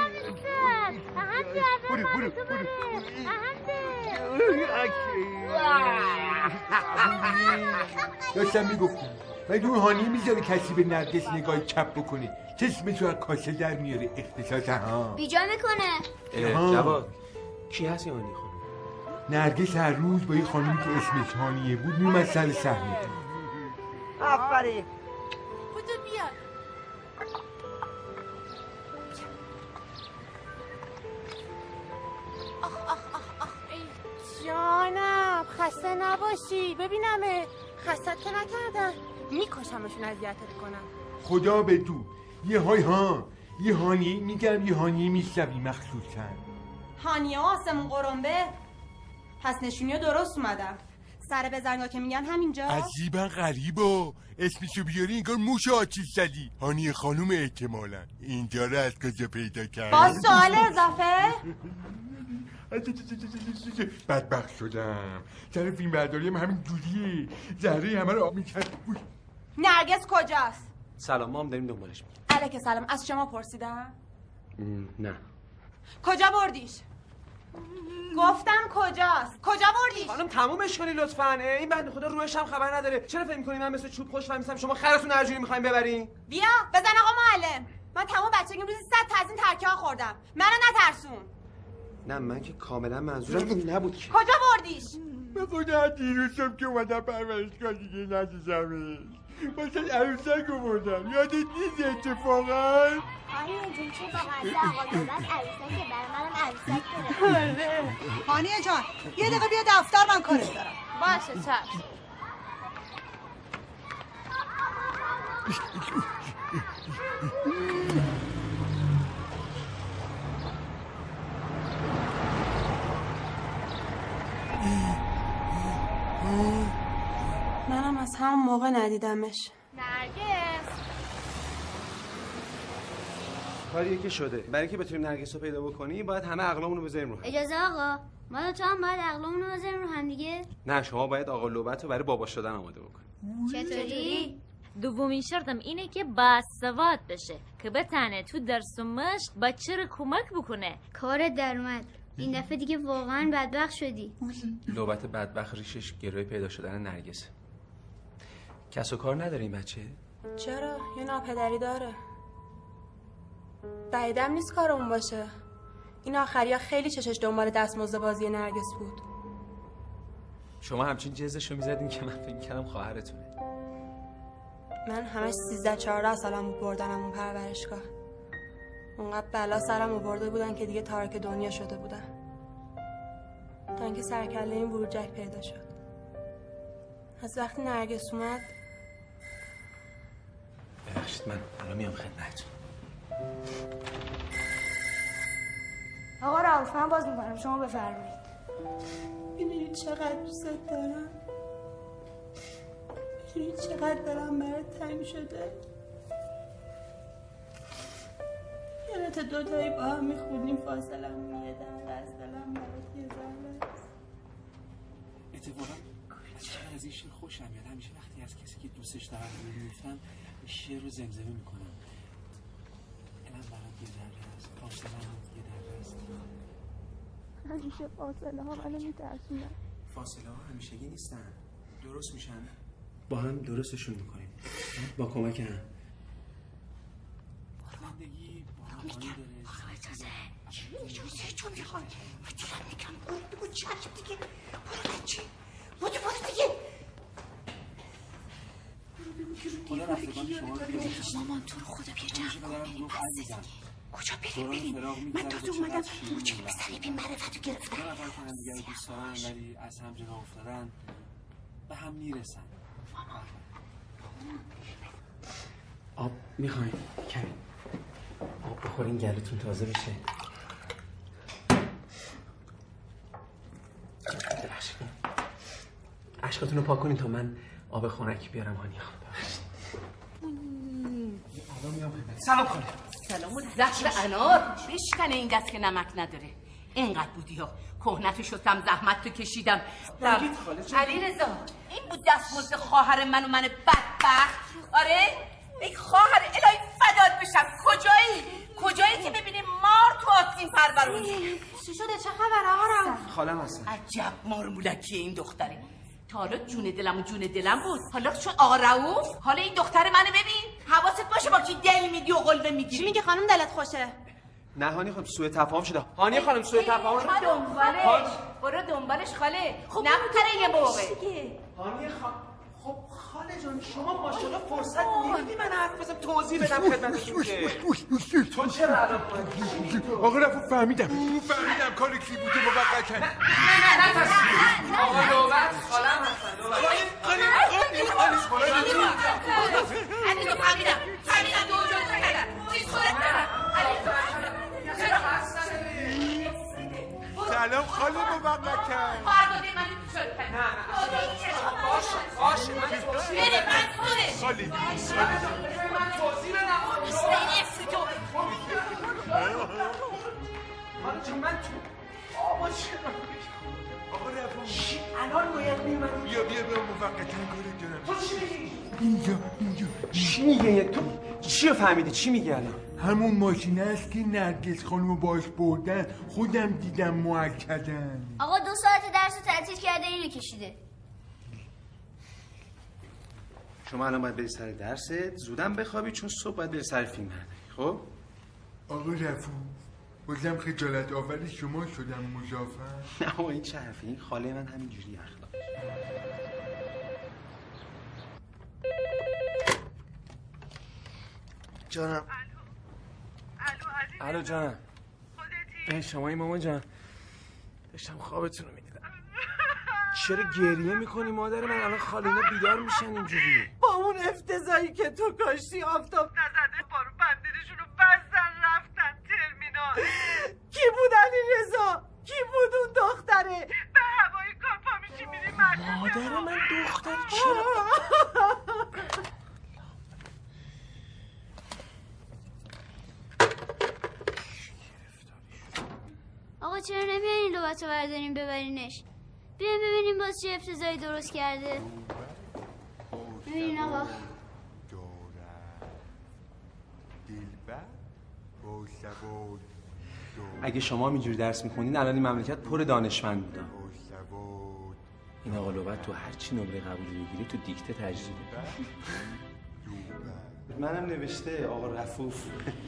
داشتم میگفتم مگه اون هانی میذاره کسی به نرگس نگاه چپ بکنه؟ چشمشو از کاسه در میاره اختصاصا. ها بیجا میکنه. جواد کی هست هانی خانم؟ نرگس هر روز با یه خانومی که اسمش هانیه بود میومد سر صحنه. آفرین. بودو بیا. جانم خسته نباشی. ببینمه خستت که نکردن، میکشمشون اذیتت کنم. خدا به تو یه های ها یه هانی میگم، یه هانی میشوی مخصوصا. هانیه آسمون قرنبه. پس نشونی درست اومدم. سر بزرگا که میگن همینجا. عجیبا غریبا اسمشو بیاری انگار موش آتیش زدی. هانی خانوم احتمالا. اینجا رو از کجا پیدا کرد؟ باز سوال اضافه؟ بدبخت شدم. سر فیلم برداری هم همین جوریه. زهره همه رو آب میکرد. نرگس کجاست؟ سلام، ما هم داریم دنبالش میکنیم. علیک سلام. از شما پرسیدم؟ نه. کجا بردیش؟ گفتم کجاست؟ کجا بردیش؟ خانم تمومش کنی لطفاً. این بنده خدا روحش هم خبر نداره. چرا فکر می‌کنی من مثل چوب خوش فهمیستم شما خرتون هر جوری می‌خواید ببرین؟ بیا بزن آقا معلم. من تمام بچگیم روزی 100 تا از این ترکه ها خوردم. منو نترسون. نه من که کاملا منظورم این نبود که. کجا بردیش؟ به خدا دیروزم که اومدم پرورشگاه دیگه ندیدمش. واسه عروسک آوردم. یادت نیست اتفاقا؟ هانیه جون چه باقی آقا لوبت عروسک برای منم عروسک داره. هانیه جان یه دقیقه بیا دفتر، من کارت دارم. باشه چشم. منم از همون موقع ندیدمش. نرگس کاریه که شده. برای که بتونیم نرگس رو پیدا بکنیم باید همه عقلمون رو بذاریم رو هم. اجازه آقا ما تو هم باید عقلمون رو بذاریم رو هم دیگه. نه شما باید آقا لوبت رو برای بابا شدن آماده بکنیم. چطوری؟ دومین شرطم اینه که باسواد بشه که بتونه تو درس و مشق بچه رو کمک بکنه. کارت در اومد. این دفعه دیگه واقعا بدبخت شدی. لوبت بدبخت ریشش گروه پیدا شدن نرگسه. کس و کار نداره این بچه؟ چرا؟ یه ناپدری داره. بعیدم نیست کارمون باشه. این آخریا خیلی چشش دنبال دستمزد بازی نرگس بود. شما همچین جزشو میزدین که من فکر کردم خواهرتونه. من همش 13-14 سالم بود بردنم اون پرورشگاه. اونقدر بلا سرم آورده بودن که دیگه تارک دنیا شده بودن. تا اینکه سرکله این بروجک پیدا شد. از وقتی نرگس اومد. ببخشید من الان میام خدمتتون. آقا رئوف من باز میکنم شما بفرمایید. میدونی چقدر دوست دارم؟ میدونی چقدر دارم برات تنگ شده؟ یادت دوتایی با هم میخونیم فاصله همون یه دقیقه از دلم برات یه ذره است. اتفاقا از این شعر خوشم میاد. همیشه وقتی از کسی که دوستش دارم میگفتم شعر رو زمزمه میکنم. الان برات یه دره است، فاصله هم یه دره است. همیشه فاصله ها منو میترسونن. فاصله ها همیشگی نیستن، درست میشن، با هم درستشون میکنیم با کمک هم. زندگی بارانی داره. چون میخوام میگم برو چی دیگه، برو چی برو دیگه. خدا رفتگان شما رو بیارید. مامان تو رو خدا بیا جمع کن. کجا بریم؟ من تازه اومدم موچه سری بی معرفت رو گرفتم. دو نفر که هم دیگر دوست دارن ولی از هم جدا افتادن به هم میرسن. آب میخواین؟ کمی آب بخورین گلوتون تازه بشه. اشکاتون رو پاک کنین تا من آب خنک بیارم. هانی خانم سلام خانم. سلام زهر انار بشکنه این دست که نمک نداره. اینقدر بودی ها کهنتو شستم زحمت تو کشیدم. علیرضا این بود دستمزد خواهر من و من بدبخت. آره ای خواهر الهی فدات بشم. کجایی که ببینیم مار تو آستین پرورونی. چی شده چه خبره آرام؟ خالم هستن. عجب مارمولکیه این دختره. تا حالا جون دلم بود. حالا شد آقا رؤوف. حالا این دختر منو ببین. حواست باشه با کی دل میدی و قلبه میگیری. چی میگه خانم دلت خوشه؟ نه هانی خانم سوء تفاهم شده. هانی خانم سوء تفاهم شده. برو دنبالش خاله. نمی‌کنه یه موقع. هانی خب خاله جان شما ماشاءالله فرصت نمیدی من حرف بزنم توضیح بدم خدمتتون که تو چرا الان آقا رفت فهمیدم کار کی بوده موقت کن. آقا لوبت خالم هستن. فهمیدم دو جا کردم. چیز خودت سلام خاله موقت کن. خواهرداده من شد کنم. باشه من بره من خوده. خاله من توضیح بدم. حالا چون من تو آبا چرا آقا رفت الان باید میمونم. بیا موقتا کارت دارم. تو چی میگی؟ اینجا چی میگه؟ تو چی رو فهمیدی؟ چی میگه الان؟ همون ماشینه است که نرگس خانمو باش بردن خودم دیدم مؤکدن. آقا 2 ساعت درس رو تعطیل کرده اینو کشیده. شما الان باید بری سر درست زودم بخوابی چون صبح باید بری سر فیلم برداری. خب؟ آقا رفو بازم خجالت آور شما شدم مضافم. نه این چه حرفی؟ این خاله من همینجوری اخلاق. جانم. الو جانم. ای شمایی مامان جان. داشتم خوابتون رو میدیدم. چرا گریه میکنی مادر من؟ الان خالینا بیدار میشن اینجوری. با اون افتضاحی که تو کاشتی آفتاب نزده بارو بندیرشون رو بستن رفتن ترمینال. کی بود علیرضا؟ کی بود اون دختره؟ به هوای کار پا میشی میری مادر من دختر چرا؟ آقا چرا نمیارین لوبت رو برداریم ببرینش؟ بیاین ببینیم باز چه افتضاحی درست کرده. ببینین آقا اگه شما اینجوری درس میخونین الان این مملکت پر دانشمند بودن. این آقا لوبت تو هر چی نمره قبولی بگیری تو دیکته تجربه. منم نوشته آقا رفوف.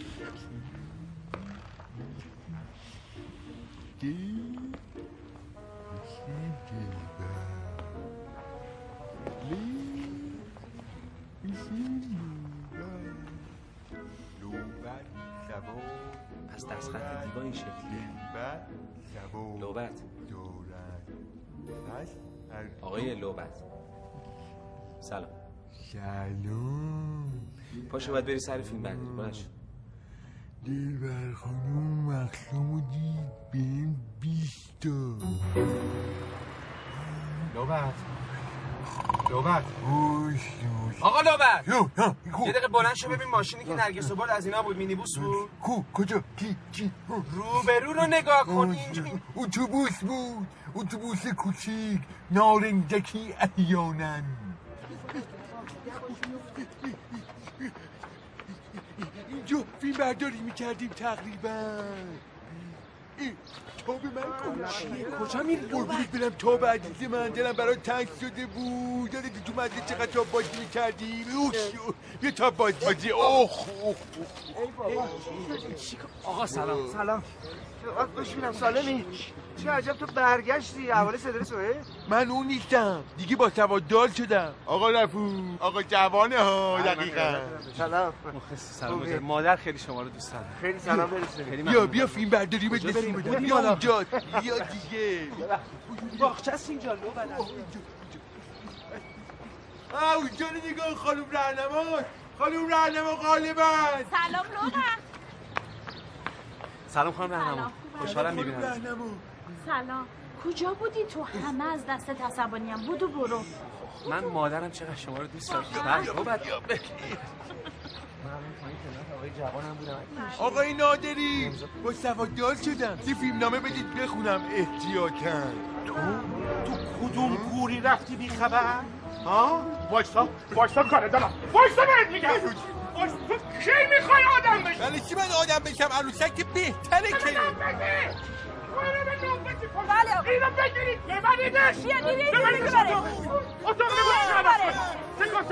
پس دست خط دیوان این شکلیه. لوبت آقای لوبت سلام. پاشو باید بری سر فیلم برداری. باش دلبر خانوم مخلومو دید بهم 20 تا. لوبت آقا لوبت یه دقیقه بلند شو ببین ماشینی که نرگس بال از اینا بود مینیبوس بود. کجا کی روبرو رو نگاه کن. اتوبوس بود اتوبوس کوچیک نارنجکی احیانا. اینجا فیلم برداری میکردیم تقریبا. تاب من کجا میری؟ قربونت برم تاب عزیز من، دلم برای تنگ شده بود. یادت تو مدرسه چقدر تاب بازی میکردیم؟ یه تاب بازی. آقا سلام. سلام. بشینم سالمی. چه عجب تو برگشتی؟ احوال صدر سوه؟ من اون نیستم دیگه، با سواددار شدم. آقا رفو آقا جوانه ها. دقیقا. سلام. سلام. مادر خیلی شما رو دوست داره. خیلی سلام برسه. بیا فیلم برداری بهت نشون بدم. بیا اونجا. بیا دیگه. باغچه است اینجا لو بدن. اونجا رو نگاه خانم رهنما غالبا. سلام لوبا. سلام خانم رهنما. خوشحالم میبینم. سلام. کجا بودی تو؟ همه از دست عصبانیم. بودو برو. من مادرم چقدر شما رو دوست دارم. آقای نادری با سواددار شدم. یه فیلمنامه بدید بخونم احتیاطاً. تو کدوم گوری رفتی بی خبر؟ ها؟ وایسا کاره دارم. وایسا بهت میگم. تو کی میخوای آدم بشی؟ ولی چی من آدم بشم؟ عروسک که بهتره که. بله آقا. اینو بگیرید ببریدش. ببریدش. اتاق نباید سکانسو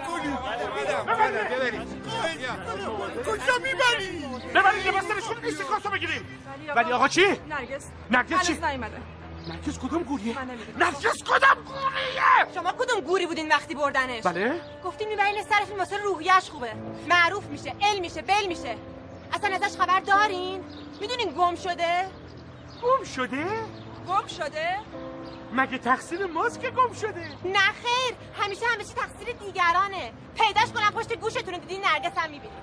کجا میبری؟ ببرید لباستنش کنید این سکانسو بگیریم. ولی آقا چی؟ نرگس چی؟ نرگس کدوم گوریه؟ نرگس کدوم گوریه؟ شما کدوم گوری بودین وقتی بردنش؟ بله؟ گفتیم میبرین سر فیلم واسه روحیه‌اش خوبه. معروف میشه، علم میشه، بل میشه. اصلا ازش خبر دارین؟ میدونین گم شده؟ گم شده؟ گم شده؟ مگه تقصیر ماست که گم شده؟ نه خیر، همیشه تقصیر دیگرانه. پیداش کنم پشت گوشتون دیدین نرگس هم میبینین.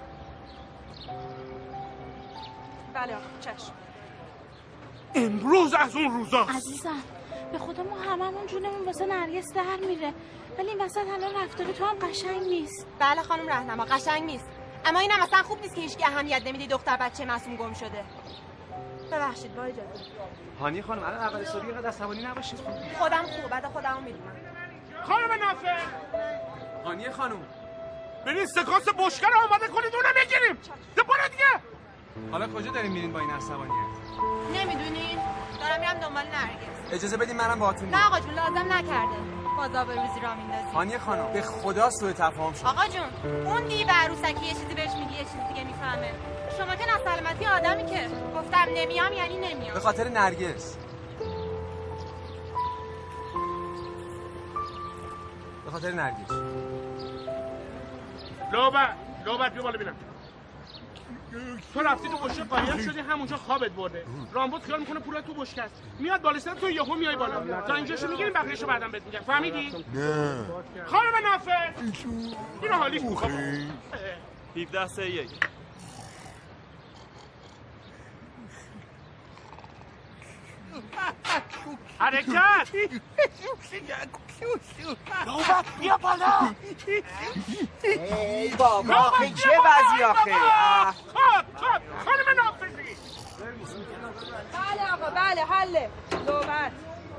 بله آقا چشم. امروز از اون روزاست. عزیزم به خدا ما هممون جونمون واسه نرگس در میره، ولی این وسط الان رفتار تو هم قشنگ نیست. بله خانم رهنما قشنگ نیست، اما اینم اصلا خوب نیست که هیچ کی اهمیت نمیده دختر بچه معصوم گم شده. ببخشید با اجازه. هانی خانم الان اول سری اینقدر عصبانی نباشید. خودم خوب بعد خودمو میدونم. خانم نافه. هانی خانم. برین سکانس بشکر آماده کنید اونو بگیریم. برو دیگه. حالا کجا دارین میرین با این عصبانیت؟ نمیدونین؟ دارم میرم دنبال نرگس. اجازه بدین منم باهاتون نه آقا جون لازم نکرده. بازا به روزی را میندازی. هانی خانم به خدا سوء تفاهم شد. آقا جون اون دی به عروسکی یه چیزی بهش میگی یه چیزی دیگه میفهمه. شما که ناسلامتی آدمی که گفتم نمیام یعنی نمیام. به خاطر نرگس. به خاطر نرگس. لوبت بیا بالا ببینم. تو رفتی تو بشکه قایم شدی همونجا خوابت برده. رامبد خیال میکنه پولات تو بشکه است. میاد بالا سر تو یهو میای بالا. تا اینجاشو میگیریم بقیه‌شو بعداً بهت میگم. فهمیدی؟ نه. خانم نافه. اینو حالیش میخوام. 17-3-1. حرکت. نوبت بیا بالا. ای بابا آخه چه وضعی آخه؟ خب خانم نافذی. بله آقا بله حله. لوبت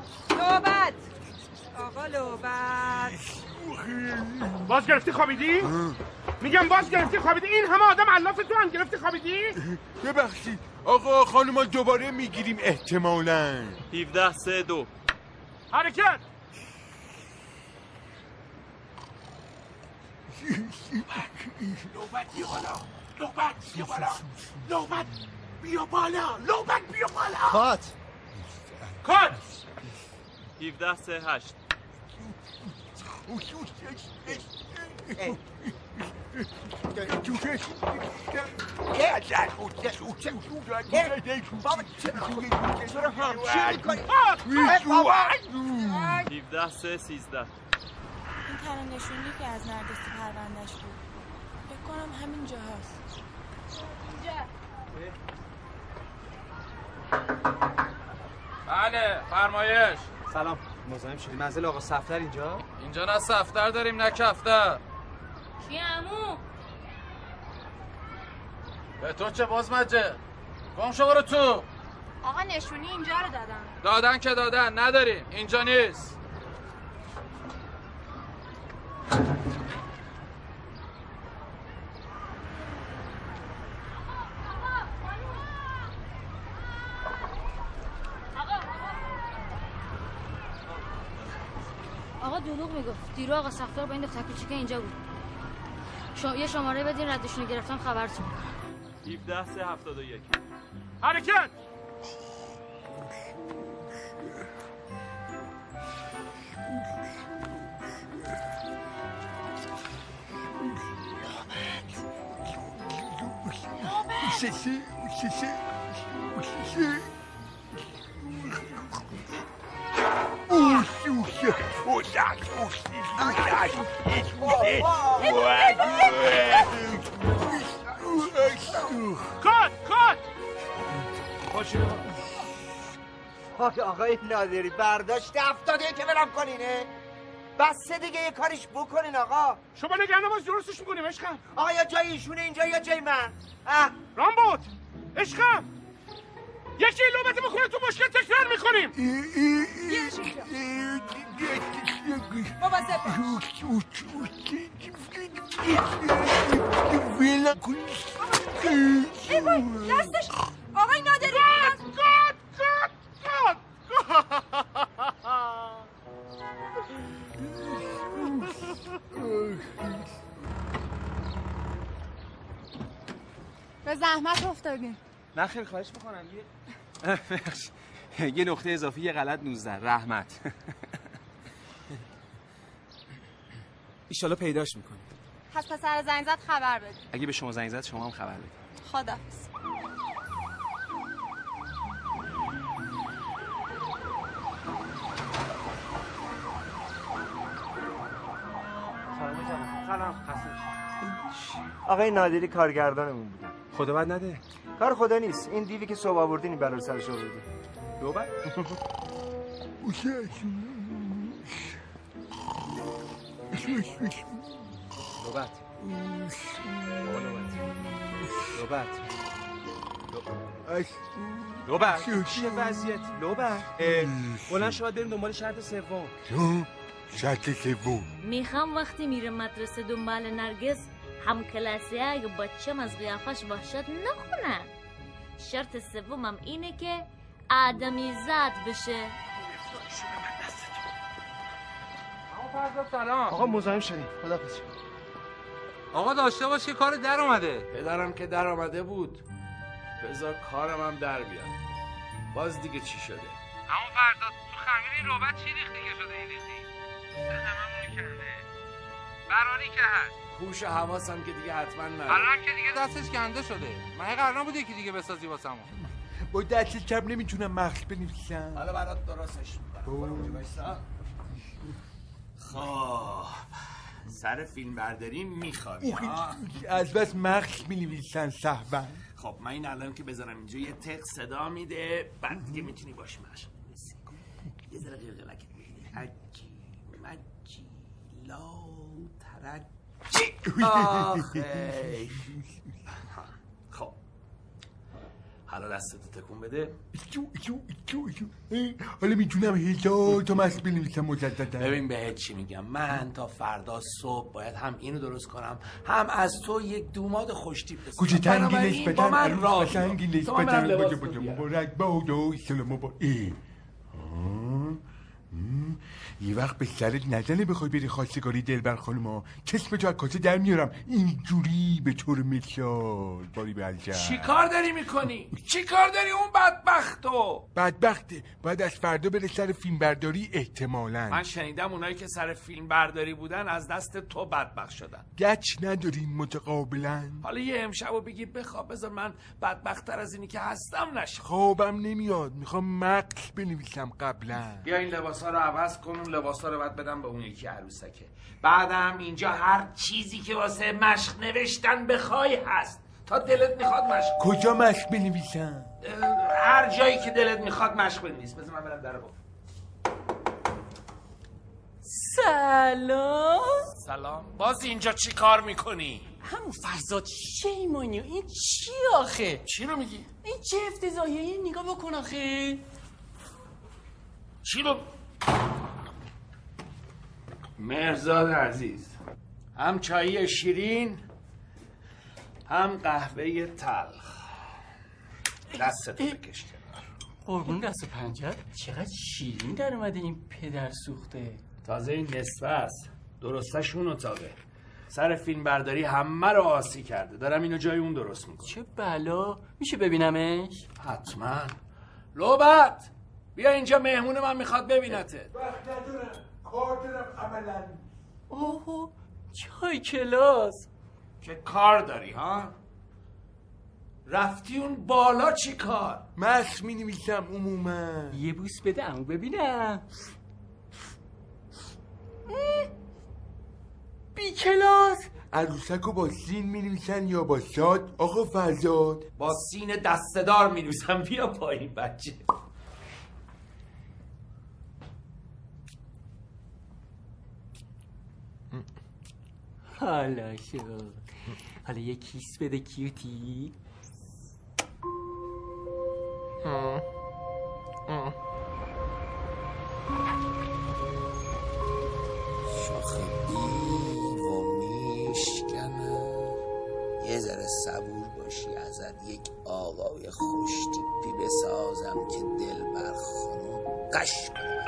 آقا لوبت. باز گرفتی خوابیدی؟ میگم باز گرفتی خوابیدی؟ این همه آدم علاف تو هم گرفتی خوابیدی؟ ببخشید آقا خانوما دوباره میگیریم احتمالاً. 17-3-2. حرکت. نوبت بیا بالا. کات. 17-3-8. این تنها نشونی که از نرگس تو پرونده‌اش بود فکر کنم همین جا هست. بله فرمایش. سلام مزاحم شدیم. منزل آقا صفدر اینجا نه صفدر داریم نه کفتر. چی عمو؟ به تو چه بازمجه؟ گم شو برو تو. آقا نشونی اینجا رو دادن. دادن که دادن، نداریم، اینجا نیست. آقا دروغ میگفت. دیرو آقا سختار با این دختر کوچیکه اینجا بود. یه شماره بدین ردشون گرفتم خبرتون کنم. 17-3-71 حرکت. آقای نادری برداشت 70 که برم کنینه. بسه دیگه یه کاریش بکنین آقا. شما نگران باز درستش میکنیم عشقم. آقا یا جای ایشونه اینجا یا جای من. رامبوت عشقم یکی لوبت بکنه تو مشکل تکرار میکنیم. بابا سپر ای وای دستش آقای نادری به زحمت افتادین. نه خیلی خواهش میکنم یه نقطه اضافی یه غلط 19 رحمت. ایشالا پیداش میکنی. پس پسر زنگ زد خبر بده. اگه به شما زنگ زد شما هم خبر بده. خداحافظ. سلام. آقای نادری کارگردانمون بود. خدا بد نده. کار خدا نیست. این دیوی که صبح آوردین این بلا سرش آورده. دوباره لوبت چیه وضعیت؟ لوبت بلند شما بریم دنبال شرط سوم. شرط سوم میخوام وقتی میره مدرسه دنبال نرگس هم کلاسی های بچم از قیافش وحشت نکنن. شرط سومم اینه که آدمی زاد بشه. سلام آقا مزاحم شدیم. خداحافظ. آقا داشته باش که کار در اومده. پدرم که در اومده بود. بذار کارم هم در بیاد. باز دیگه چی شده؟ اما فردا تو خمیر این ربط چی ریختی که شده این ریختی؟ هممونو کنده. براری که هست. هوش حواسم که دیگه حتما نداره. الان که دیگه دستش کنده شده. من قرار نبود یکی دیگه بسازی واسمون. با دست چپ نمیتونم مخش بنویسم. حالا برات درستش میکنم. خب سر فیلم برداری میخوای؟ از بس مخش بنویسن صحبا. خب من این الان که بذارم اینجا یه تق صدا میده بعد دیگه میتونی باش مشق بنویسی. یه ذره قلقلکت میده. عجی مجی لا ترجی. آخه خب حالا دستتو تکون بده. حالا میتونم 1000 تا مشق بنویسم مجددا. ببین بهت چی میگم، من تا فردا صبح باید هم اینو درست کنم هم از تو یک دوماد خوشتیپ بسازم. کوچه تنگی نسبتاً عروس قشنگی نسبتاً بجا مبارک بادا سلام با یه وقت به سرت نزنه بخوای بری خواستگاری دلبر خانوما. چشم تو از کاسه در میارم اینجوری به طور مثال. باری بلجم چی کار داری میکنی؟ چی کار داری اون بدبختو؟ بدبخته باید از فردا بره سر فیلم برداری احتمالاً. من شنیدم اونایی که سر فیلم برداری بودن از دست تو بدبخت شدن. گچ نداریم متقابلاً. حالا یه امشبو بگی بخواب بذار من بدبخت‌تر از اینی که هستم نشم. خوابم نمیاد میخوام مکس بنویسم قبلا. بیا این لباسا رو عوض کن، اون لباسا رو بعد بدم به اون یکی عروسکه. بعدم اینجا هر چیزی که واسه مشق نوشتن بخوای هست. تا دلت میخواد مشق. کجا مشق بنویسم؟ هر جایی که دلت میخواد مشق بنویس. بذار من برم درو بکنم. سلام. سلام. باز اینجا چی کار میکنی؟ همون فرزاد شیمانیو این چی آخه؟ چی رو میگی؟ این چه افتضاحیه؟ این نگاه بکن آخه. چی رو؟ مهرزاد عزیز، هم چایی شیرین هم قهوه تلخ. دستتو بکش کنار. قربون دست و پنجه. چقدر شیرین در اومده این پدر سوخته. تازه این نصفه است. درستشون اتاقه. سر فیلم برداری همه رو آسی کرده. دارم اینو جای اون درست میکنم. چه بلا. میشه ببینمش؟ حتما. لوبت بیا اینجا، مهمون من میخواد ببینته. وقت ندارم، کار دارم عملا. اوه چای کلاس. که کار داری ها؟ رفتی اون بالا چی کار؟ متن می نویسم عموما. یه بوس بده عمو ببینم. بی کلاس. عروسکو با سین می نویسن یا با ساد آقا فرزاد؟ با سین دسته‌دار می نویسم. بیا پایین بچه. حالا شد. حالا یه کیس بده کیوتی. شاخ بیو و میشکنه. یه ذره صبور باشی ازت یک آقای خوشتیپی بسازم که دلبر خانم قش کنه.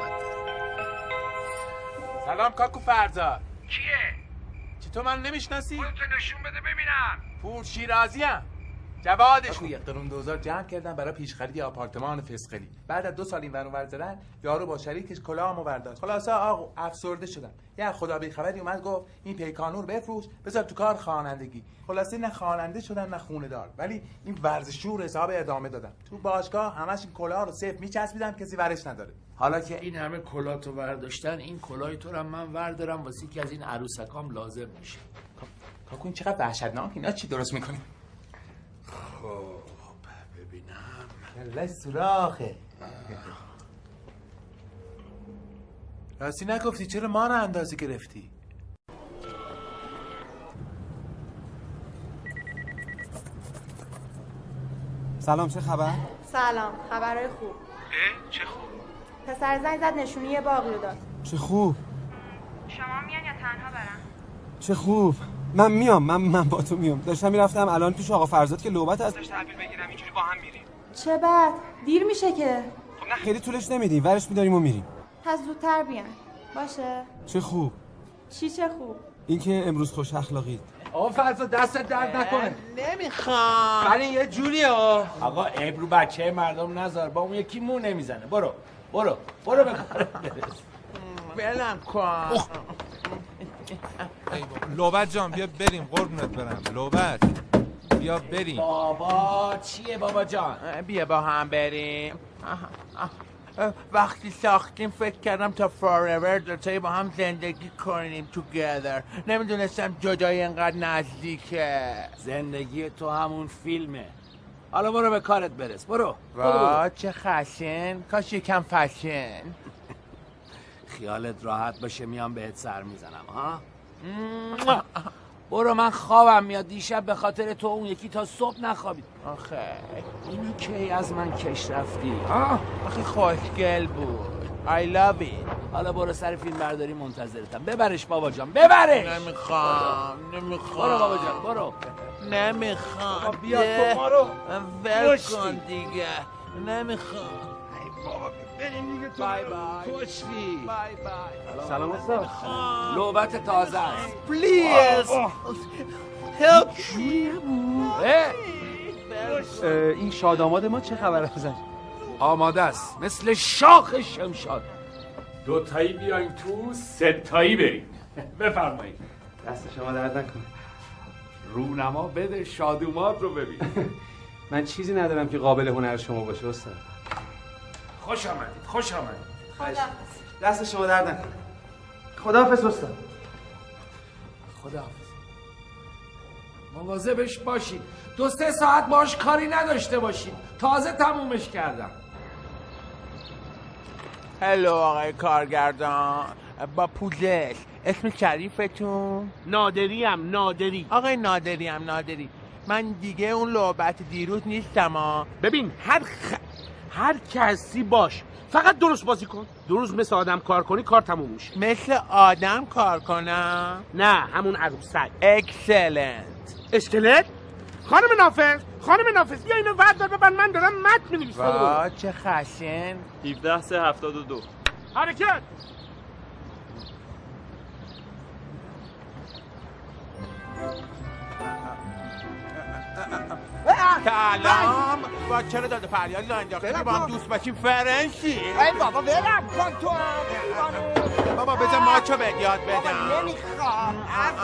سلام کاکو فرزاد. کیه؟ چطور من نمیشناسی؟ خودتو نشون بده ببینم. پور شیرازی هم. جوادشون یک قرون 2000 جمع کردن برای پیشخرید آپارتمان فسقلی. بعد از 2 سال این ور اون ور زدن، یارو با شریکش کلاهمو برداشت. خلاصا آقا افسرده شدم. یه خدا بی خبری اومد گفت این پیکانور بفروش، بذار تو کار خوانندگی. خلاصه نه خواننده شدم نه خونه دار، ولی این ورزشجو حساب ادامه دادم. تو باشگاه همش این کلاه رو صفر میچسبیدم کسی ورش نداره. حالا که این همه کلاهتو ورداشتن، این کلاه تو رو من وردارم واسه که از این عروسکام لازم میشه. کاکو این چقدر وحشتناک. اینا چی درست میکنی؟ خب ببینم. کله سوراخه. راستی نگفتی چرا ما رو اندازه گرفتی؟ سلام، چه خبر؟ سلام، خبرهای خوب. چه خوب؟ پسر زنگ زد نشونی یه باغی رو داد. چه خوب. شما میان یا تنها برم؟ چه خوب. من میام. من با تو میام. داشتم میرفتم الان پیش آقا فرزاد که لوبت ازش تحویل بگیرم. اینجوری با هم میریم. چه بد. دیر میشه که. خب نه خیلی طولش نمیدیم. ورش میداریم و میریم. پس زودتر بیان. باشه. چه خوب. چه خوب؟ اینکه امروز خوش اخلاقی. آقا فرزاد دستت درد نکنه. نمیخوام. ولی یه جوریه. آقا ابرو بچه مردم نذار، با اون یکی مو نمیزنه. برو به کارت برس. بلم کن. لوبت جان بیا بریم قربونت برم. لوبت بیا بریم. بابا چیه بابا جان؟ بیا با هم بریم. وقتی ساختیم فکر کردم تا forever دوتایی با هم زندگی کنیم together. نمیدونستم جدایی انقدر نزدیکه. زندگی تو همون فیلمه. حالا برو به کارت برس. برو. چه خشن. کاش یکم فشن. خیالت راحت باشه میام بهت سر میزنم ها. برو، من خوابم میاد. دیشب به خاطر تو اون یکی تا صبح نخوابید. آخه اینو کی از من کش رفتی؟ آخه خوشگل بود. I love it. حالا برو سر فیلم برداری منتظرتم. ببرش بابا جان، ببرش. نمیخوام. برو بابا جان، برو. نمیخوام. بیا تو ما رو ول کن دیگه. نمیخوام. بابا بریم دیگه. تو بای بای. کشتی. بای بای. سلام استاد. لوبت تازه است. Please help این شاداماد ما چه خبر ازش؟ آماده است، مثل شاخ شمشاد. 2 تایی بیاین تو، 3 تایی بریم. بفرمایید. دست شما درد نکنه. رونما بده، شادومات رو ببین. من چیزی ندارم که قابل هنر شما باشه استاد. خوش آمدید. دست شما درد نکنه. خداحافظ استاد. خداحافظ. مواظبش باشید. 2-3 ساعت باش کاری نداشته باشید. تازه تمومش کردم. هلو آقای کارگردان. با پوزش اسم شریفتون؟ نادری. آقای نادری من دیگه اون لعبت دیروز نیستم ببین هر کسی باش، فقط درست بازی کن. درست مثل آدم کار کنی کار تموم میشه. مثل آدم کار کنم؟ نه همون عروسک. اکسلنت. اسکلت؟ خانم نافذ بیا اینو وردار ببند، من دارم متن می‌نویسم. وا چه خشن. 17/3/72 حرکت. سلام. با چرا داده فریادی رو انداختی با هم دوست باشیم فرنشی؟ ای بابا ولم کن تو هم. بابا بذار ماچو بهت یاد بدم. نمیخوام.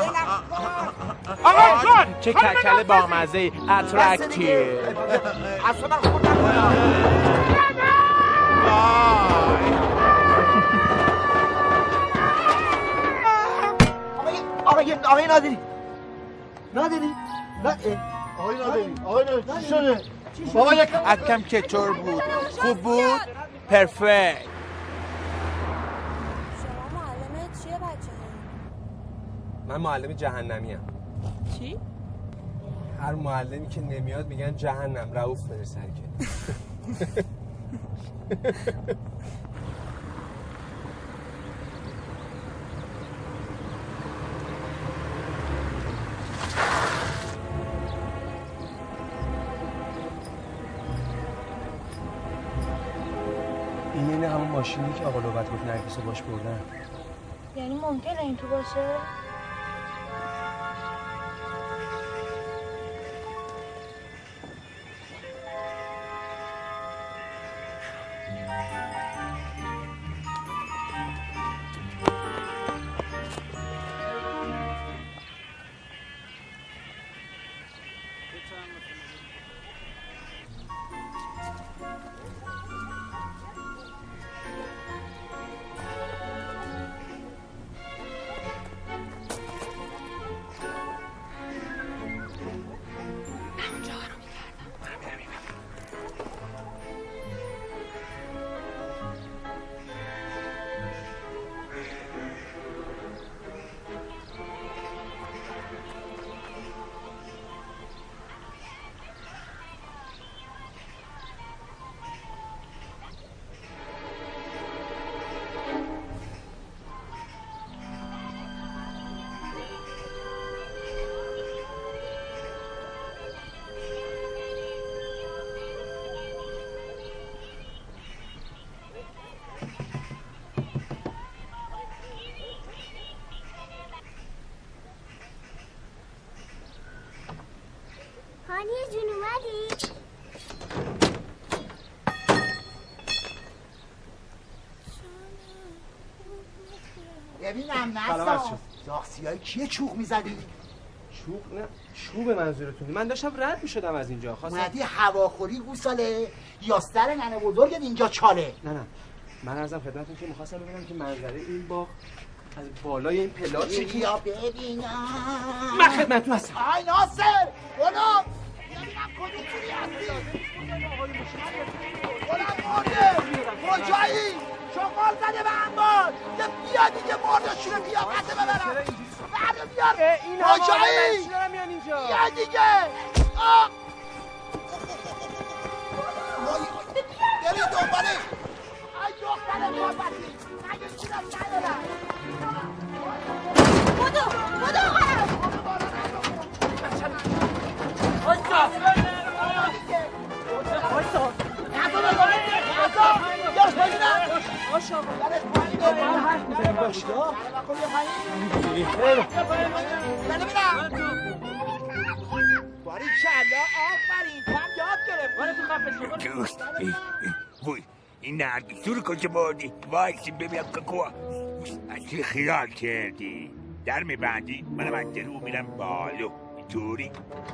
آقا چه کلکل بامزه اترکتیو. اصلا من خود نکنم. آقای نادری چی شده؟ بابا یک عکم چطور بود؟ خوب بود؟ پرفکت. شما معلمت چیه بچه؟ من معلم جهنمیم. چی؟ هر معلمی که نمیاد میگن جهنم. رؤوف بره سرکه. این همون ماشینی که آقا لوبت گفت نرگس رو باش بردن. یعنی ممکنه این تو باشه؟ هانیه جون اومدی؟ ببینم نسا داخسیای کیه چوق میزدی؟ چوق نه چوب منظورتون. من داشتم رد میشدم از اینجا. خواستم اومدی هواخوری گوساله یا سر ننه بزرگت اینجا چاله؟ نه من عرضم خدمتتون که می‌خواستم ببینم که منظره این باغ از بالای این پلا چیه. یا ببینم من خدمتتون هستم. آی ناصر غلام ببینم کدوم چوری هستی. غلام مرده کجایی؟ شمال زده به انبار. یه بیا دیگه مرده شونه بیا قطعه ببرم. برده بیار کجایی؟ بیا دیگه. بری دنباله. ای دختر محبتی مگه چیزم ندارم. بودو وای این نرگسو رو کجا بردی؟ وایسی ببینم ککو از چی خیال کردی؟ در میبندی؟ منم از درو میرم بالو اینطوری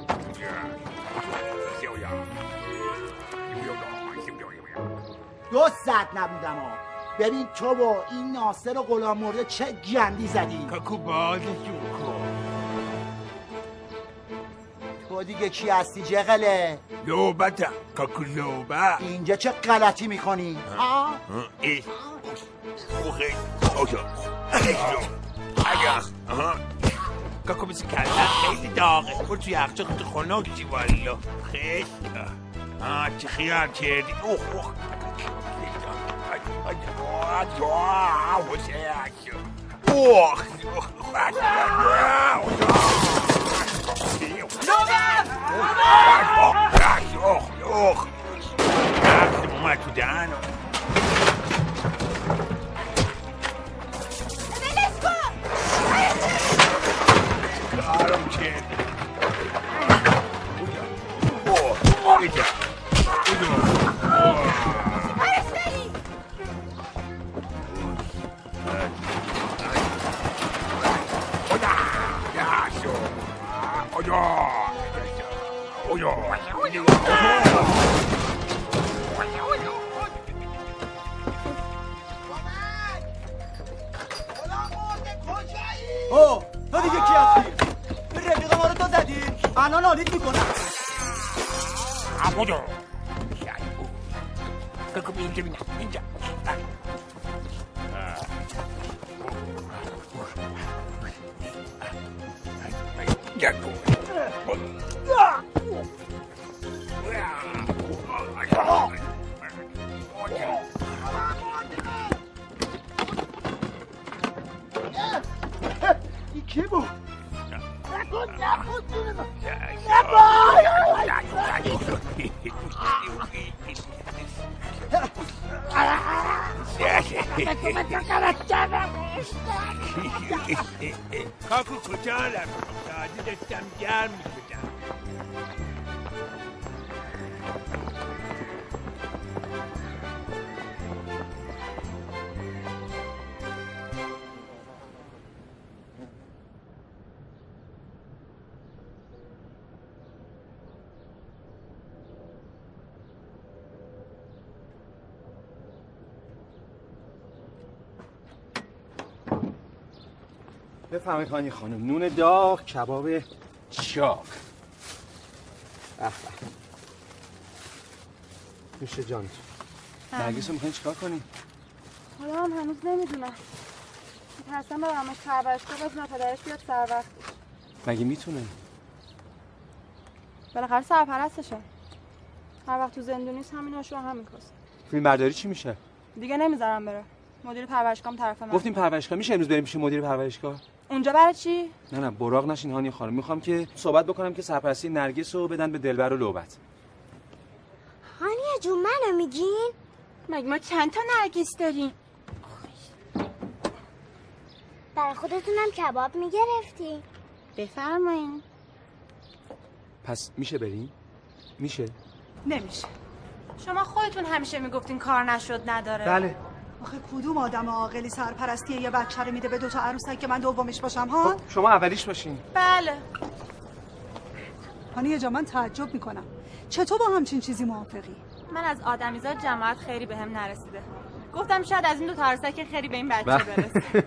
دو ساعت نبودم ها. ببین تو و این ناصر و غلام مرده چه گندی زدی. ککو بازشون کن. تو دیگه کی هستی جغله؟ لوبتم ککو لوبت. اینجا چه غلطی میکنی؟ ای اوخی اوشا آها کاکو مثل کلت خیلی داغه برو توی یخچال خودتو خنک چی والا خیلی چه خیال کردی اوه اومد تو دهنم بلش کن کارم کردی اوه تو دیگه کی هستی؟ این رفیق ما رو تو زدی؟ الان آلیت میکنم کاکو کاکو اینجا بینم اینجا این کی بود؟ نکن کاکو کجا رفت؟ تازه دستم گرم میشدم بفهمید خانی خانم نون داغ کباب چاق میشه جان نرگس رو میخواین چیکار کنی؟ حالا هم هنوز نمیدونم میترسم برامش پرورشگاه بزنم پدرش بیاد سر وقت مگه میتونه؟ بالاخره سرپرستشه هر وقت تو زندونیست همین هاشو هم میکسه فیلم برداری چی میشه؟ دیگه نمیذارم بره مدیر پرورشگاهم طرف من گفتیم پرورشگاه میشه امروز بریم پیش مدیر پرورشگاه؟ اونجا برای چی؟ نه براق نشین هانی خانم میخوام که صحبت بکنم که سرپرستی نرگس رو بدن به دلبر و لعبت هانیه جون منو میگین؟ مگه ما چند تا نرگس داریم؟ برای خودتونم کباب میگرفتی؟ بفرمایین پس میشه بریم؟ میشه؟ نمیشه شما خودتون همیشه میگفتین کار نشد نداره بله آخه کدوم آدم عاقلی سرپرستی یه بچه رو میده به دوتا عروسک که من دومیش باشم ها؟ خب شما اولیش باشین بله هانیه جا من تعجب میکنم چطور با همچین چیزی موافقی؟ من از آدمیزاد جماعت خیری بهم نرسیده گفتم شاید از این دو عروسک خیری به این بچه برسه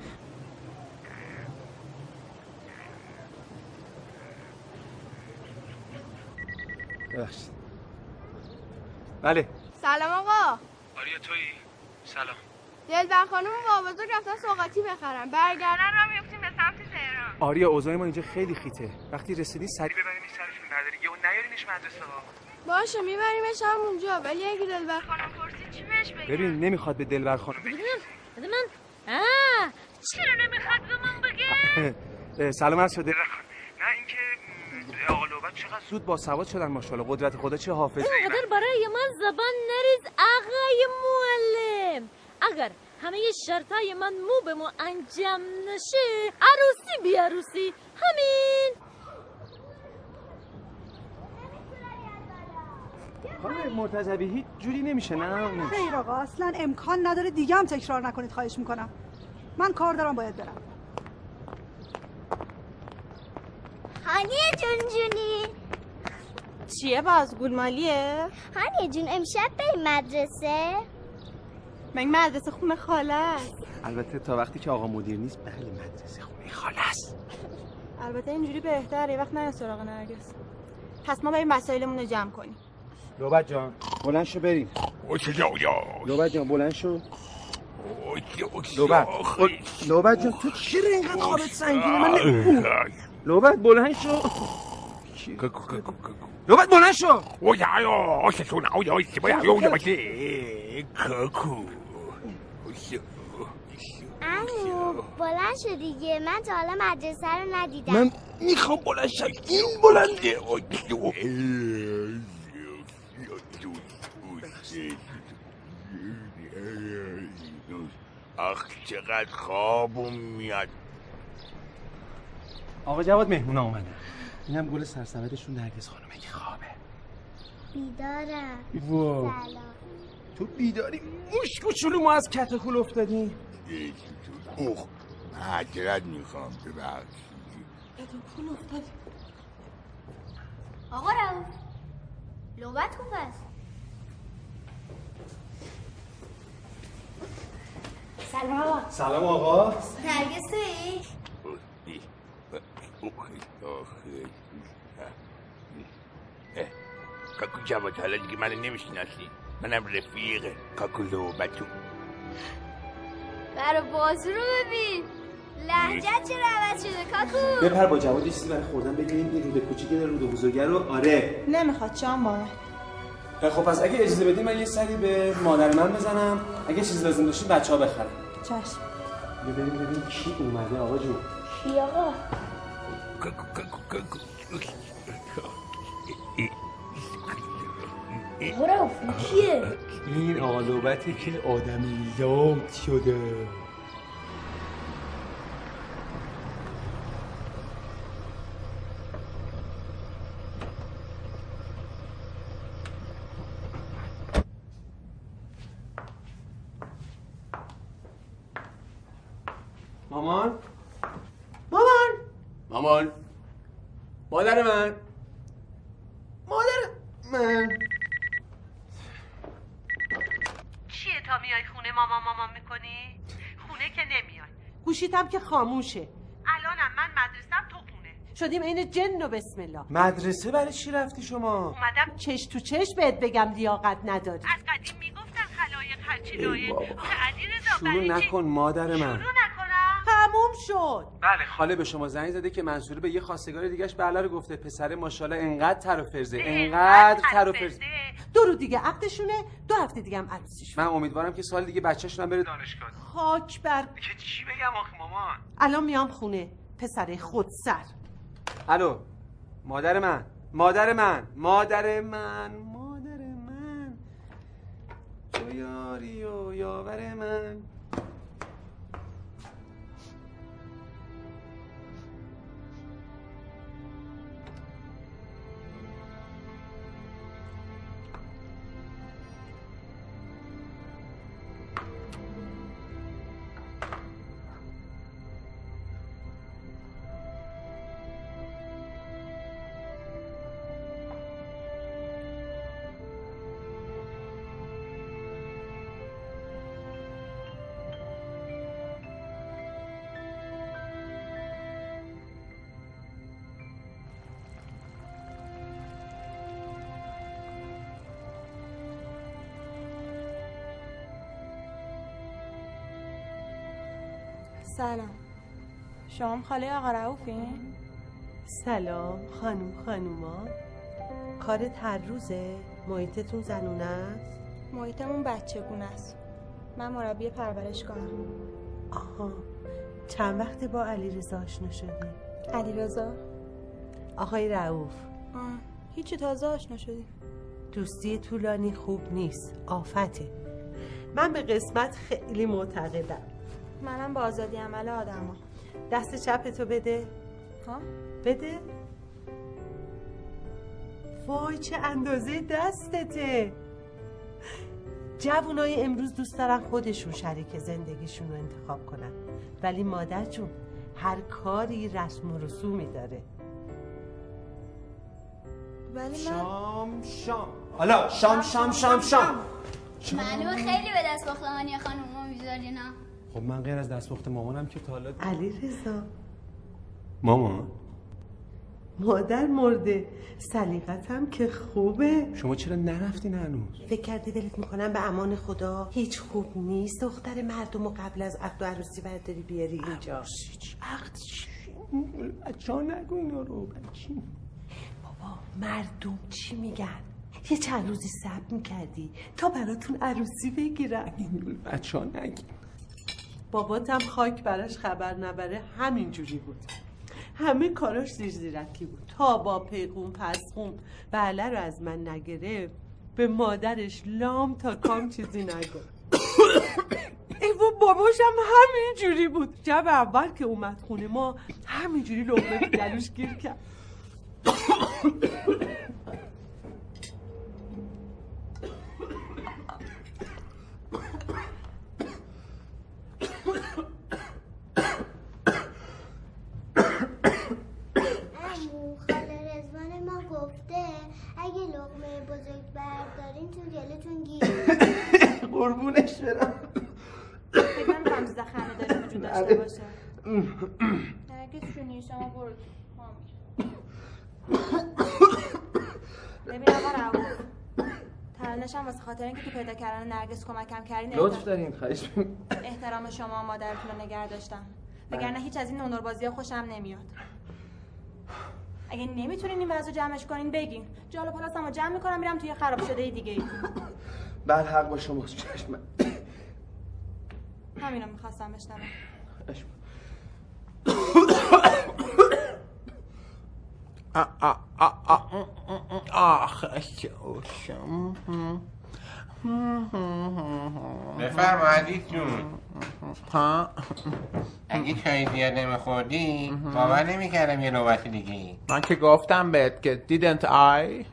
بله سلام آقا آریا تویی؟ سلام دلبر خانم و بابازو رفتن سوغاتی بخرن برگردن را میفتیم به سمت تهران آریا اوضاع ما اینجا خیلی خیته وقتی رسیدی سریع ببریمش سرشون نداری یهو نیارینش مدرسه ها باشه میبریمش هم اونجا ولی اگه دلبر خانم پرسید چی بهش بگم ببین نمیخواد به دلبر خانم بده من چرا نمیخواد به من بگه سلام عرض شده نه اینکه آقا لعبت چقدر زود با سواد شدن ماشاءالله قدرت خدا چه حافظه اینقدر برای من زبان نریز آقای معلم اگر همه شرطای من مو به مو انجام نشه عروسی بی عروسی همین خانم مرتضوی هیچ جوری نمیشه نه خیر آقا اصلا امکان نداره دیگه هم تکرار نکنید خواهش میکنم من کار دارم باید برم هانیه جون جونی چیه باز گولمالیه؟ هانیه جون امشب بریم مدرسه؟ من مدرسه خونه خاله است البته تا وقتی که آقا مدیر نیست بله مدرسه خونه خاله است البته اینجوری بهتره یه وقت نره سراغ نرگس پس ما بریم وسایلمون رو جمع کنیم لعبت جان بلند شو بریم لعبت جان بلند شو لوبت جون تو چرا اینقدر خوابت سنگینه؟ من نمی‌فهمم. لوبت بلند شو. لوبت بلند شو. عمو بلند شو دیگه، من تا حالا مدرسه رو ندیدم. من میخوام بلند شم. این بلنده. آخ چقدر خوابم میاد. آقا جواد مهمون اومده. اینم گل سرسبدشون نرگس خانومه که خوابه. بیدارم. واو. سلام. تو بیداری؟ موش کوچولو ما از کتکول افتادیم. اوه معذرت میخوام ببخشید. کتکول افتادیم. آقا رؤوف لوبت خوب است. سلام آقا. سلام آقا. نرگس تویی؟ کاکو جواد حالا دیگه منو نمیشناسی. منم رفیق کاکو لوبتو. برای بازو رو ببین، لهجت چرا عوض شده کاکو؟ بپر با جواد چیزی برای خوردن بگیریم. این روده کوچیک روده بزرگه رو. آره نمیخواد چام با من. خب پس اگه اجازه بدیم من یه سری به مادر من بزنم، اگه چیزی لازم داشتین بچه‌ها بخرن. چشم. یه بریم ببینیم کی اومده. آقا جون کی آقا؟ کاکو رؤوف کیه؟ این آقا لوبتی که آدمی زاد شده. مامان مادر من چیه تا میای خونه مامان میکنی؟ خونه که نمیای. گوشیتم که خاموشه. الانم من مدرسم تو خونه. شدیم این جن و بسم الله. مدرسه برای چی رفتی شما؟ اومدم چش تو چش بهت بگم لیاقت نداری. از قدیم میگفتن خلایق هرچی لایق. علیرضا شروع نکن مادر من. شروع نکنم؟ تموم شد. بله خاله به شما زنگ زده که منصوری به یه خواستگار دیگه‌اش بله رو گفته. پسر ماشاءالله انقدر تر و فرزه، انقدر تر و فرزه. 2 روز دیگه عقدشونه، 2 هفته دیگه هم عروسیشونه. من امیدوارم که سال دیگه بچه‌شون هم بره دانشگاه. خاک بر که چی بگم آخه مامان؟ الان میام خونه. پسر خودسر. الو مادر من تو یاری و یاور من. سلام. شما خاله آقا رؤوفین؟ سلام خانوما. کارت هر روزه؟ محیطتون زنونه است؟ محیطمون بچگونه است. من مربی پرورشگاهم. آها. چند وقت با علیرضا آشنا شدی؟ علیرضا؟ آقای رؤوف. هیچی تازه آشنا شدیم. دوستی طولانی خوب نیست، آفته. من به قسمت خیلی معتقدم. منم با آزادی عمل آدما. دست چپتو بده. ها؟ بده. وای چه اندازه دستته. جوانای امروز دوست دارن خودشون شریک زندگیشون رو انتخاب کنن، ولی مادر جون هر کاری رسم و رسومی داره. ولی من حالا شام معلومه خیلی به دست پختمانی خانوما میذارین ها. خب من غیر از دستپخت مامانم که تا حالا علیرضا مامان مادر مرده، سلیقتم که خوبه. شما چرا نرفتین هنوز؟ فکر کردی ولت میکنم به امان خدا؟ هیچ خوب نیست دختر مردمو قبل از عقد و عروسی برداری بیاری اینجا. عروسی چی؟ عقد چی؟ بچه ها نگو اینا رو. بچی بابا مردم چی میگن؟ یه چند روزی صبر میکردی تا براتون عروسی بگیرن. بچه ها نگی. باباتم خاک براش خبر نبره همینجوری بود. همه کاراش زیرکی بود تا با پیغون پسخون بله رو از من نگرفت به مادرش لام تا کام چیزی نگفت. ایوا باباشم همینجوری بود. شب اول که اومد خونه ما همینجوری لقمه تو گلوش گیر کرد. اگه لقمه بزرگ بردارین تو گلتون گیر. قربونش برم. فکر کنم رمزده خنده داره وجود داشته باشه. نرگس شونی شما برو ببین آقا رؤوف، ترانشم واسه خاطر اینکه تو پیدا کردن نرگس کمکم کردین لطف دارین. خواهش احترام شما مادرتون رو نگه داشتم، وگرنه هیچ از این نونوربازی‌ها خوشم نمیاد. اگه نمیتونین این وضعو جمعش کنین بگین. جالو پلاسمو جمع میکنم میرم توی خراب شده دیگه ای. بعد حق با شماست. چشم. همینو میخواستم بشنوم. آخه شوشم. بفرما عزیز جون. ها اگه چای زیاد نمیخوردی باور نمیکردم یه نوبت دیگه. من که گفتم بهت که didn't I.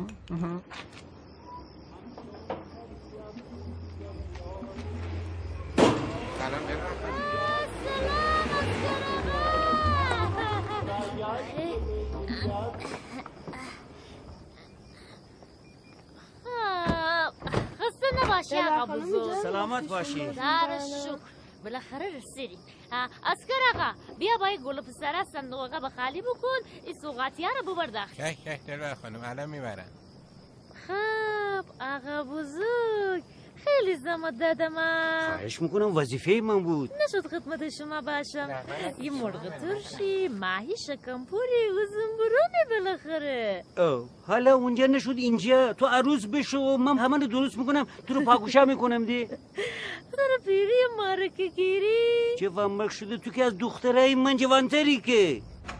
خسته نباشی آقا بزرگ. سلامت باشی. در شکر بالاخره رسیدیم. اسکر آقا بیا با این گل پسر صندوق آقا خالی بکن این سوغاتی ها رو ببر داخل. که دلبر خانم الان میبرن. خب آقا بزرگ خیلی زحمت دادم. خواهش میکنم وظیفه من بود. نشد خدمت شما باشم. یه مرغ ترشی ماهی شکمپوری و زنبورانی بالاخره. حالا اونجا نشد اینجا تو عروس بشو من همه رو درست میکنم تو رو پاگوشه میکنم دی. در پیری مارکه گیری جوانمرگ شده تو که از دخترای من جوانتری که.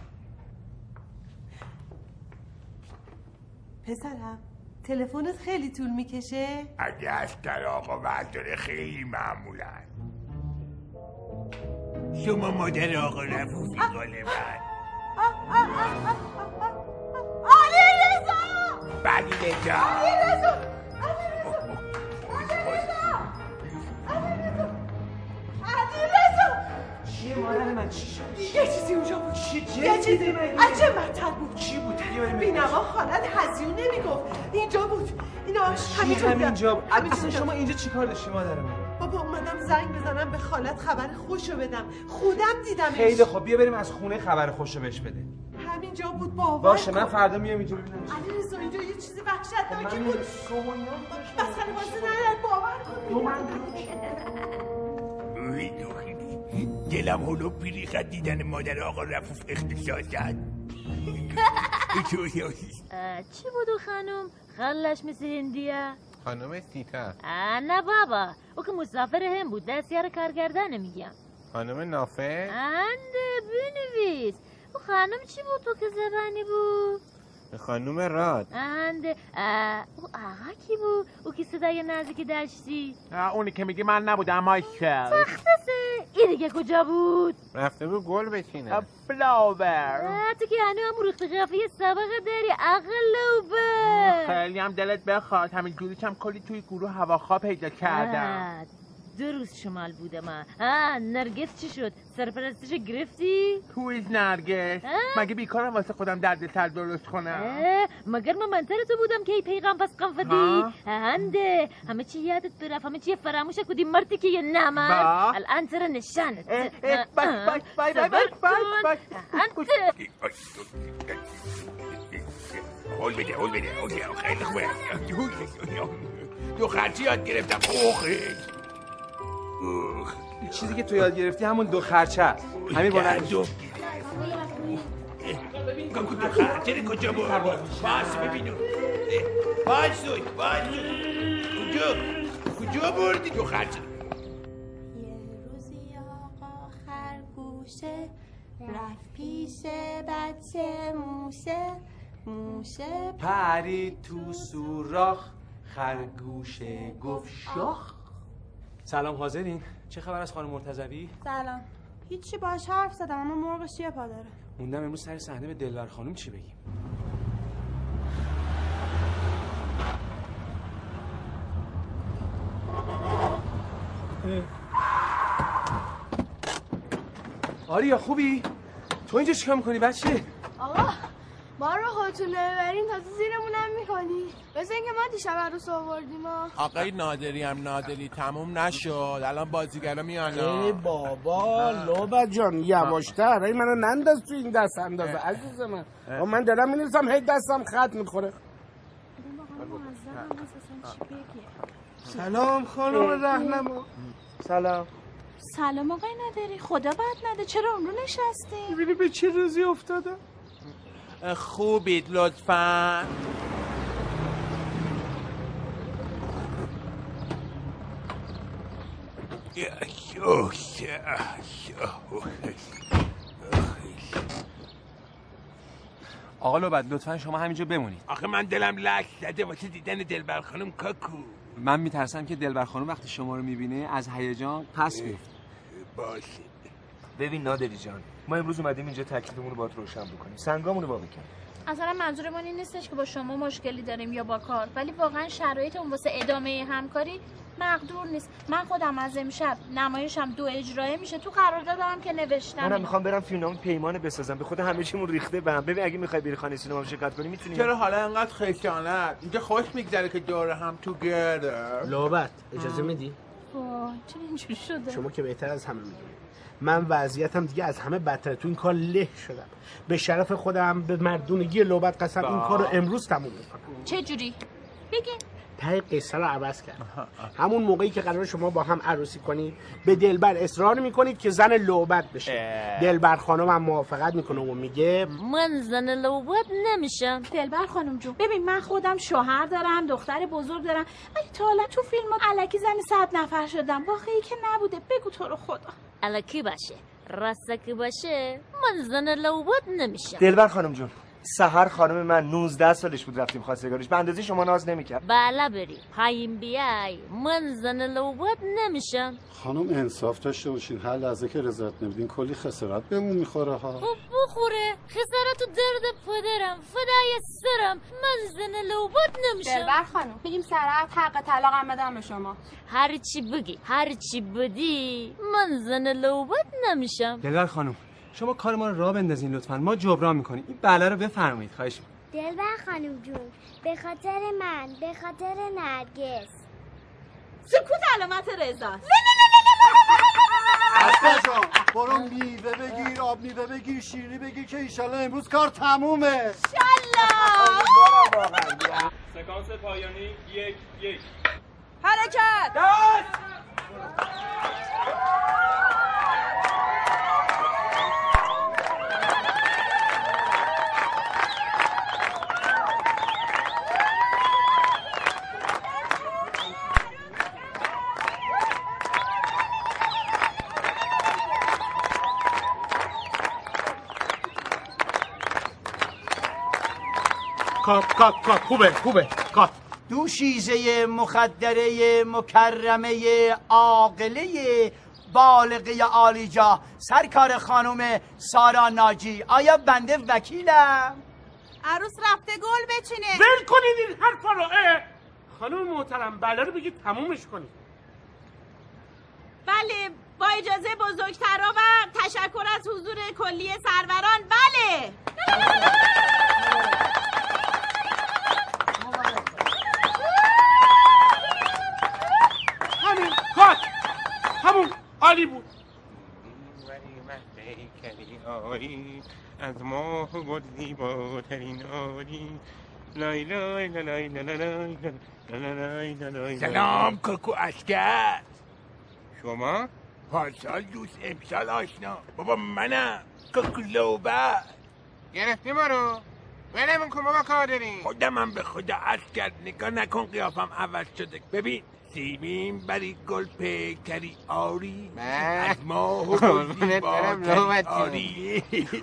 پسرم تلفنت خیلی طول میکشه؟ اگه از طلاق و برداره خیلی معمولن. شما مادر آقا رفوفی غالبن. علی رضا! علی رضا! علی رضا! علی رضا! چیه مادر من؟ چی شد؟ یه چیزی اونجا بود. یه چیزی عجب مطل بود. چی بود؟ بینوا خالت هزیون نمیگفت. اینجا بود. اینا همینجا. اصلا شما اینجا چیکار داشتی مادر من؟ بابا اومدم زنگ بزنم به خالت خبر خوشو بدم. خودم دیدمش. خیلی خب بیا بریم از خونه خبر خوشو بهش بده. همینجا بود باور باشه من فردا میام اینجا ببینم. علی رضا اینجا یه چیزی وحشتناکی بود. مثلا واسه ندارد باور کن. دلم هلو پیری خد دیدن مادر آقا رفوف اختصاصت. چی بودو خانم؟ خلش مثل هندیه؟ خانم سیتا. نه بابا او که مسافر هم بود دستیار کارگردانه میگم. خانم نافه؟ انده بنویس. او خانم چی بود تو که زبانی بود؟ خانم راد. انده او آقا کی بود؟ او که صدای نزدیکی داشتی؟ اونی که میگی من نبودم مایکل. سختسه این دیگه کجا بود؟ رفته بود گل بچینه. فلاور. تو که هنو هم ریخت قیافه سابقه داری عقلوبه. خیلی هم دلت بخواد همین جوریش هم کلی توی گروه هواخواه پیدا کردم. 2 روز شمال بودم. نرگس چی شد؟ سرپرستش گرفتی؟ کویز نرگس مگه بیکارم واسه خودم دردسر درست کنم؟ مگر من منتر تو بودم که ای پیغام پس قنفدی هنده همه چی یادت برفت، همه چی فراموش کدی مرتی که یه نمر الان ترى نشانت. بس هول بده خیلی خوبه. تو خرچی یاد گرفتم. چیزی که تو یاد گرفتی همون 2 خرچه است. همین بلند دو خرچه کجا بود؟ باز ببینم. کجا بردی 2 خرچه؟ یه روزی آقا خرگوشه رفت پیش بچه موشه پرید تو سوراخ خرگوشه گفت شاخ. سلام، حاضرین؟ چه خبر از خانم مرتضوی؟ سلام. هیچی باش حرف زدم اما مرغش یه پا داره. موندم امروز سر صحنه به دلبر خانم چی بگیم. آریا خوبی؟ تو اینجا چیکار می‌کنی بچه؟ آقا ما رو خودتون نمیبرین تازه زیرمونم میکنی. مثل اینکه ما دیشب عروس آوردیم. آقای نادری هم نادری تموم نشد، الان بازیگرا میان. ای بابا لوبت جان یواشتر، ای منو ننداز تو این دست اندازه عزیز من دارم می‌نویسم هی دستم خط میخوره. سلام خانم رهنما. سلام آقای نادری، خدا بد نده، چرا اون رو نشستی؟ ببینی به چه روزی افتادم. خوبید لطفاً. آقا لوبت لطفاً شما همینجا بمونید. آخه من دلم لک زده واسه دیدن دلبر خانم کاکو. من میترسم که دلبر خانم وقتی شما رو میبینه از هیجان پس بیفته. باشه. ببین نادری جان، ما امروز اومدیم اینجا تکلیفمون رو باهات روشن بکنیم. سنگامون رو وا بکن. اصلا منظورمون این نیستش که با شما مشکلی داریم یا با کار، ولی واقعا شرایط اون واسه ادامه همکاری مقدور نیست. من خودم از امشب نمایشم 2 اجرایی میشه، تو قراردادم که نوشتم. منم میخوام برم فیلمنامه پیمان بسازم، به خود همه چیمون ریخته بهم. ببین اگه میخوای بری خانه سینما شرکت کنی میتونی. چرا حالا انقدر خشانت؟ اینجا خوش میگذره که دور هم تو گرده. لوبت اجازه میدی؟ چرا اینجوری شده؟ شما که بهتر از همه میدونی من وضعیتم دیگه از همه بدتره. تو این کار له شدم. به شرف خودم به مردونگی لوبت قسم این کار رو امروز تموم میکنم. چه جوری؟ بگین. ته قصه رو عوض کرد. همون موقعی که قرار شما با هم عروسی کنید به دلبر اصرار میکنید که زن لوبت بشه. دلبر خانم هم موافقت میکنه و میگه من زن لوبت نمیشم. دلبر خانم جون ببین من خودم شوهر دارم، دختر بزرگ دارم، ولی تا حالا تو فیلمات الکی زن 100 نفر شدم. واقعی که نبوده. بگو تو رو خدا. الکی باشه راستکی باشه من زن لوبت نمیشم. دلبر خانم جون، سحر خانم من 19 سالش بود رفتیم خواستگاریش، به اندازه شما ناز نمیکرد. بالا بری پایین بیای من زن لوبت نمیشم. خانم انصاف داشته باشین، هر لحظه که رضایت نمیدین کلی خسارت بهمون میخوره ها. خب بخوره، خسارت و درد پدرم فدای سرم من زن لوبت نمیشم. دلبر خانم بگیم سرعت حق طلاقم بدم به شما. هر چی بگی هر چی بدی من زن لوبت نمیشم. دلبر خانم شما کار ما رو راه بندازین لطفاً، ما جبران میکنیم. این بله رو بفرمایید خواهش می‌کنم. دلبر خانم جون به خاطر من، به خاطر نرگس. سکوت علامت رضا. اصلا جان برو میوه بگیر، آب میوه بگیر، شیرینی بگیر که ایشالله امروز کار تمومه. انشالله. سکانس پایانی 1 حرکت. دست. خوبه دو شیزه مخدره مکرمه عاقله بالغه عالیجا سرکار خانم سارا ناجی. آیا بنده وکیلم؟ عروس رفته گل بچینه. ول کنید این حرفا رو. خانم محترم بله رو بگید تمومش کنید. بله با اجازه بزرگترا و تشکر از حضور کلی سروران. بله همین کات همون عالی بود. از ماه گل زیباترین آری لای لای لای لای لای لای. سلام کاکو اسکر. شما؟ پارسال دوست امسال آشنا. بابا منم کاکو لوبر. گرفتی ما رو؟ ولمون کن بابا کار داریم. خودمم به خدا اسکر نگاه نکن قیافم عوض شده. ببین سیمین بری گل پیکری آری از ماه و گل زیباترین آری.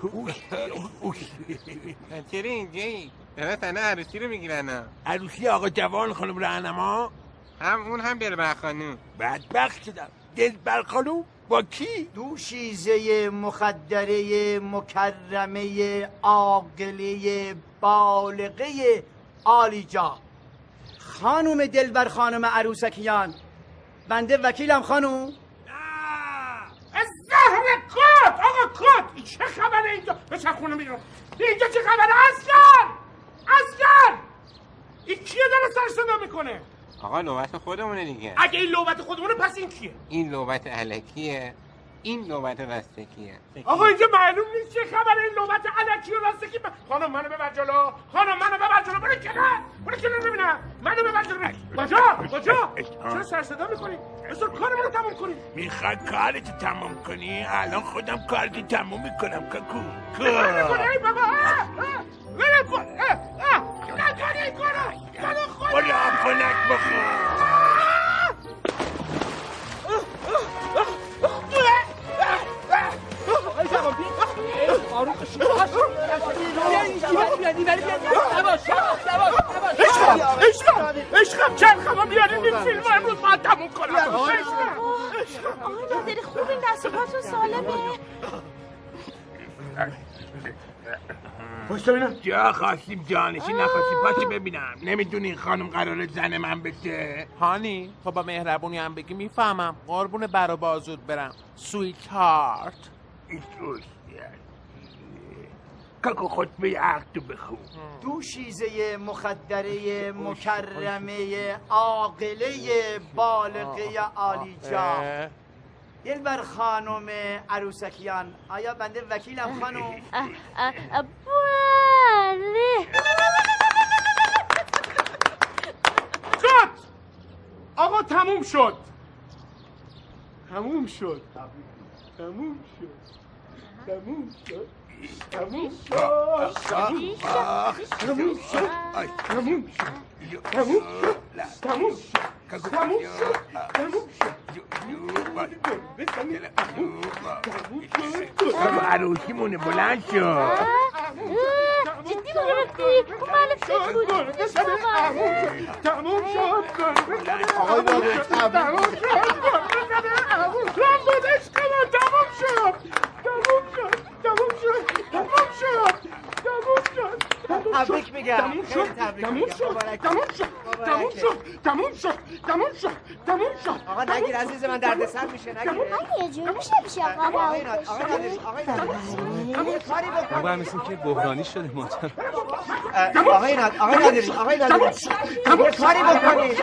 چرا اینجایی؟ داره تنه عروسی رو میگیرن. عروسی آقا جوان خانم رهنما؟ هم اون هم دلبر خانوم. بدبخت شدم. دلبر خانوم؟ با کی؟ دوشیزه مخدره مکرمه عاقله بالغه عالیجا خانوم دلبر خانم عروسکیان. بنده وکیلم خانوم. زهر کات آقا کات چه خبره اینجا؟ بچه خونه بیرون. اینجا چه خبره؟ اسکر این کیه داره سر صدا میکنه؟ آقا لوبت خودمونه دیگه. اگه این لوبت خودمونه پس این کیه؟ این لوبت الکیه، این لوبت رستکیه. آقا اینجا معلوم نیست چه خبره این لوبت الکی و رستکی. خانم منو ببر جلو. خانم منو ببر جلو. برو کنار ببینم. منو ببر جلو. باجا چرا سر صدا میکنی؟ بذار کارمون رو تموم کنیم. میخوای کارتو تموم کنی؟ الان خودم کارتو تموم میکنم کاکو. ولم کن ای بابا. ولم کن. نکنی این کارو. برو آبخونک بخور. عشقم چند خواهم بیاریم این فیلم رو امروز باید تموم کنم. آقای نادری خوب این دست و پاتون سالمه؟ پشت ببینم. جا خواستیم جانشی نخواستیم. پاچه ببینم. نمیدونی این خانم قراره زن من بشه؟ هانی خب با مهربونی هم بگی میفهمم. قربون بر و بازود برم. سویت هارت. کاکو خطبه عقد تو بخون. دوشیزه مخدره مکرمه عاقله بالغه عالیجا دلبر خانم عروسکیان. آیا بنده وکیلم خانم؟ بله. کات آقا تموم شد. عروسی مونه بلند شد. جدی گرفتی؟ تموم شد. آقای نادری تموم شد. تبریک میگم. تموم شد. آقا نگیر عزیز من دردسر میشه. نگیر. یه جور میشه آقا کاری بکن. هم مثل که بحرانی شده مادر. آقای نادری یه کاری بکنید.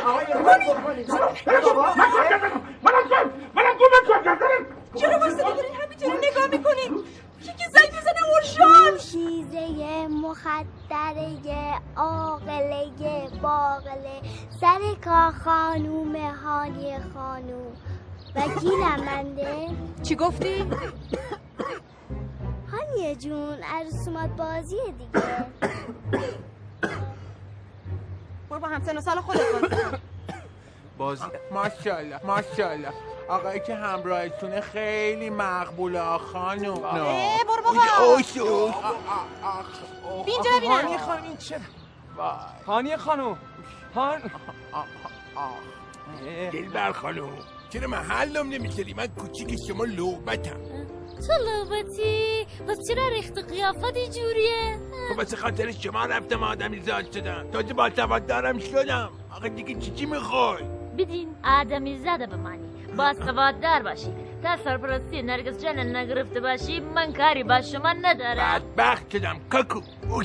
چرا واسه دارین همینطوری نگاه میکنین؟ که زنگ بزنه ارشاد. شیزه مخدره عاقله باقله سر کار خانوم هانی خانوم. وکیلم بنده. چی گفتی؟ هانیه جون عروسومات بازیه دیگه. برو با همسن و سال خودت بازی. ماشاءالله آقایی که همراهتونه خیلی مقبوله خانم. برو بابا. اینجا ببینم. هانی خانم این چه؟ هانی خانم. دلبر خانم چرا محلم نمیذاری؟ من کوچیک شما لوبتم. تو لوبتی؟ پس چرا ریخت و قیافت اینجوریه؟ خب واسه خاطر شما رفتم آدمی زاد شدم. تازه با سواد دارم شدم. آقا دیگه چی میخوای؟ بدین آدمی زاده به منی. باسواددار باشی تا سرپرستی نرگس جان نگرفته باشی من کاری با شما ندارم. بدبخت شدم کاکو.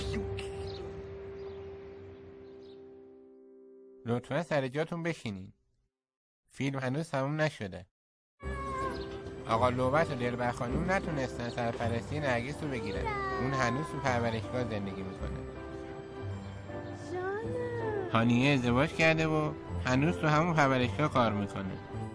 لطفا سر جاتون بشینین. فیلم هنوز تموم نشده. آقا لوبت و دلبر خانوم نتونستن سرپرستی نرگس رو بگیرن. اون هنوز تو پرورشگاه زندگی میکنه. هانیه ازدواج کرده و هنوز تو همون پرورشگاه کار میکنه.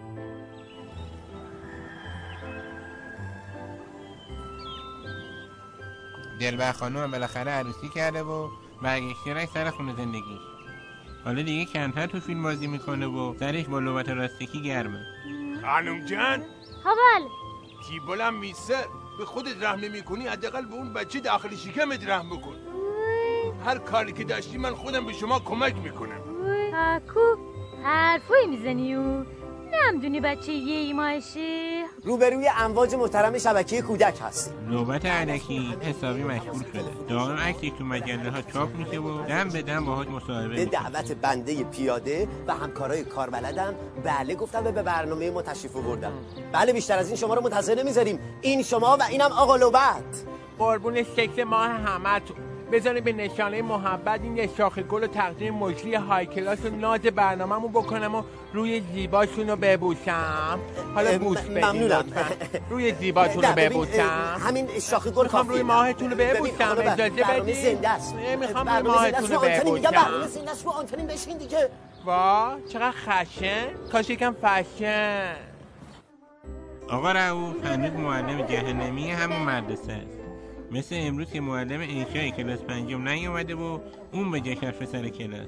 دلبر خانوم بالاخره عروسی کرده و برگشته رای سر خونه زندگی. حالا دیگه کمتر تو فیلم بازی میکنه و سرش با لوبت راستکی گرمه. خانوم جان حوال تیبالم میسر به خودت رحم نمیکنی حداقل به اون بچه داخل شکمت رحم بکن. هر کاری که داشتی من خودم به شما کمک میکنم. کاکو حرفایی میزنی و نمیدونی بچه یه ماهشه؟ روبروی امواج محترم شبکه کودک هست. لوبت علکی حسابی مشغول شده. دائم عکسش تو مجله ها چاپ میشه و دم به دم باهات مصاحبه به میکنه. دعوت بنده پیاده و همکارای کاربلدم بله گفتم به برنامه ما تشریف آوردم. بله بیشتر از این شما رو منتظر نمیذاریم. این شما و اینم آقا لوبت. قربون سکس ماه همتون. بذاریم به نشانه محبت این شاخه گل و تقدیم مجری های کلاس و ناز برنامه‌مون بکنم و روی زیباشون رو ببوسم. حالا بوس بدین ممنونم. روی زیباشون رو ببوسم. همین شاخه گل میخوام روی ماهتون رو ببوسم. اجازه بدین. میخوام روی ماهتون رو ببوسم. برنامه زنده است. آنتنین بشین دیگه. وا چقدر خشن. کاش یکم فشن. آقا رؤوف هنوز معلم جهنمی همون مدرسه است. مثل امروز که معلم انشای کلاس 5 نیومده و اون به جاش حرف سر کلاس.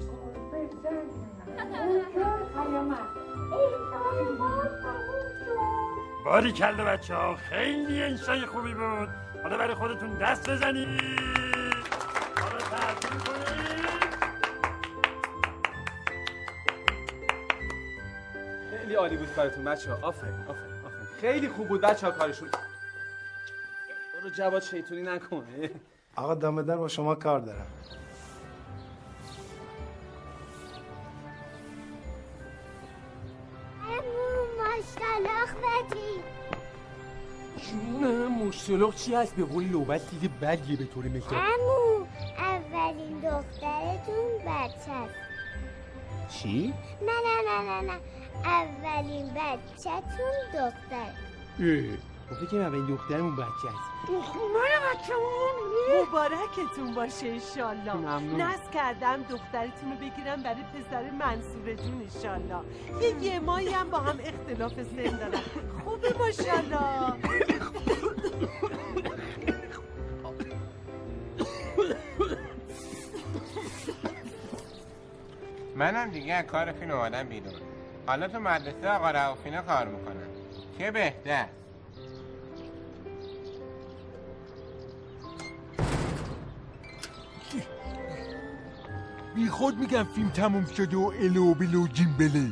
باریکلا بچه‌ها خیلی انشای خوبی بود. حالا برای خودتون دست بزنید. حالا تعطیل کنید. خیلی عالی بود کارتون بچه‌ها. آفرین. خیلی خوب بود بچه‌ها کارشون. برو جواد شیطونی نکن. آقا دم در با شما کار دارم. ماشاءالله اخوتی. جونم ماشاءالله چی هست؟ به قول لوبت دیگه بدیه به طور مثال. عمو اولین دخترتون بچه است. چی؟ نه اولین بچه‌تون دختر. گفته که اولین دخترمون بچه است. دختر بچه‌مون مبارکتون باشه انشالله. ممنون. ناز کردم دخترتون رو بگیرم برای پسر منصور جون انشالله. یه ماهی هم با هم اختلاف سن دارن. خوبه ماشالله. منم دیگه از کار فیلم اومدم بیرون. حالا تو مدرسه آقا رؤوفینا کار میکنم. چه بهتر. بی خود میگم فیلم تموم شده و الو بلو جیمبله.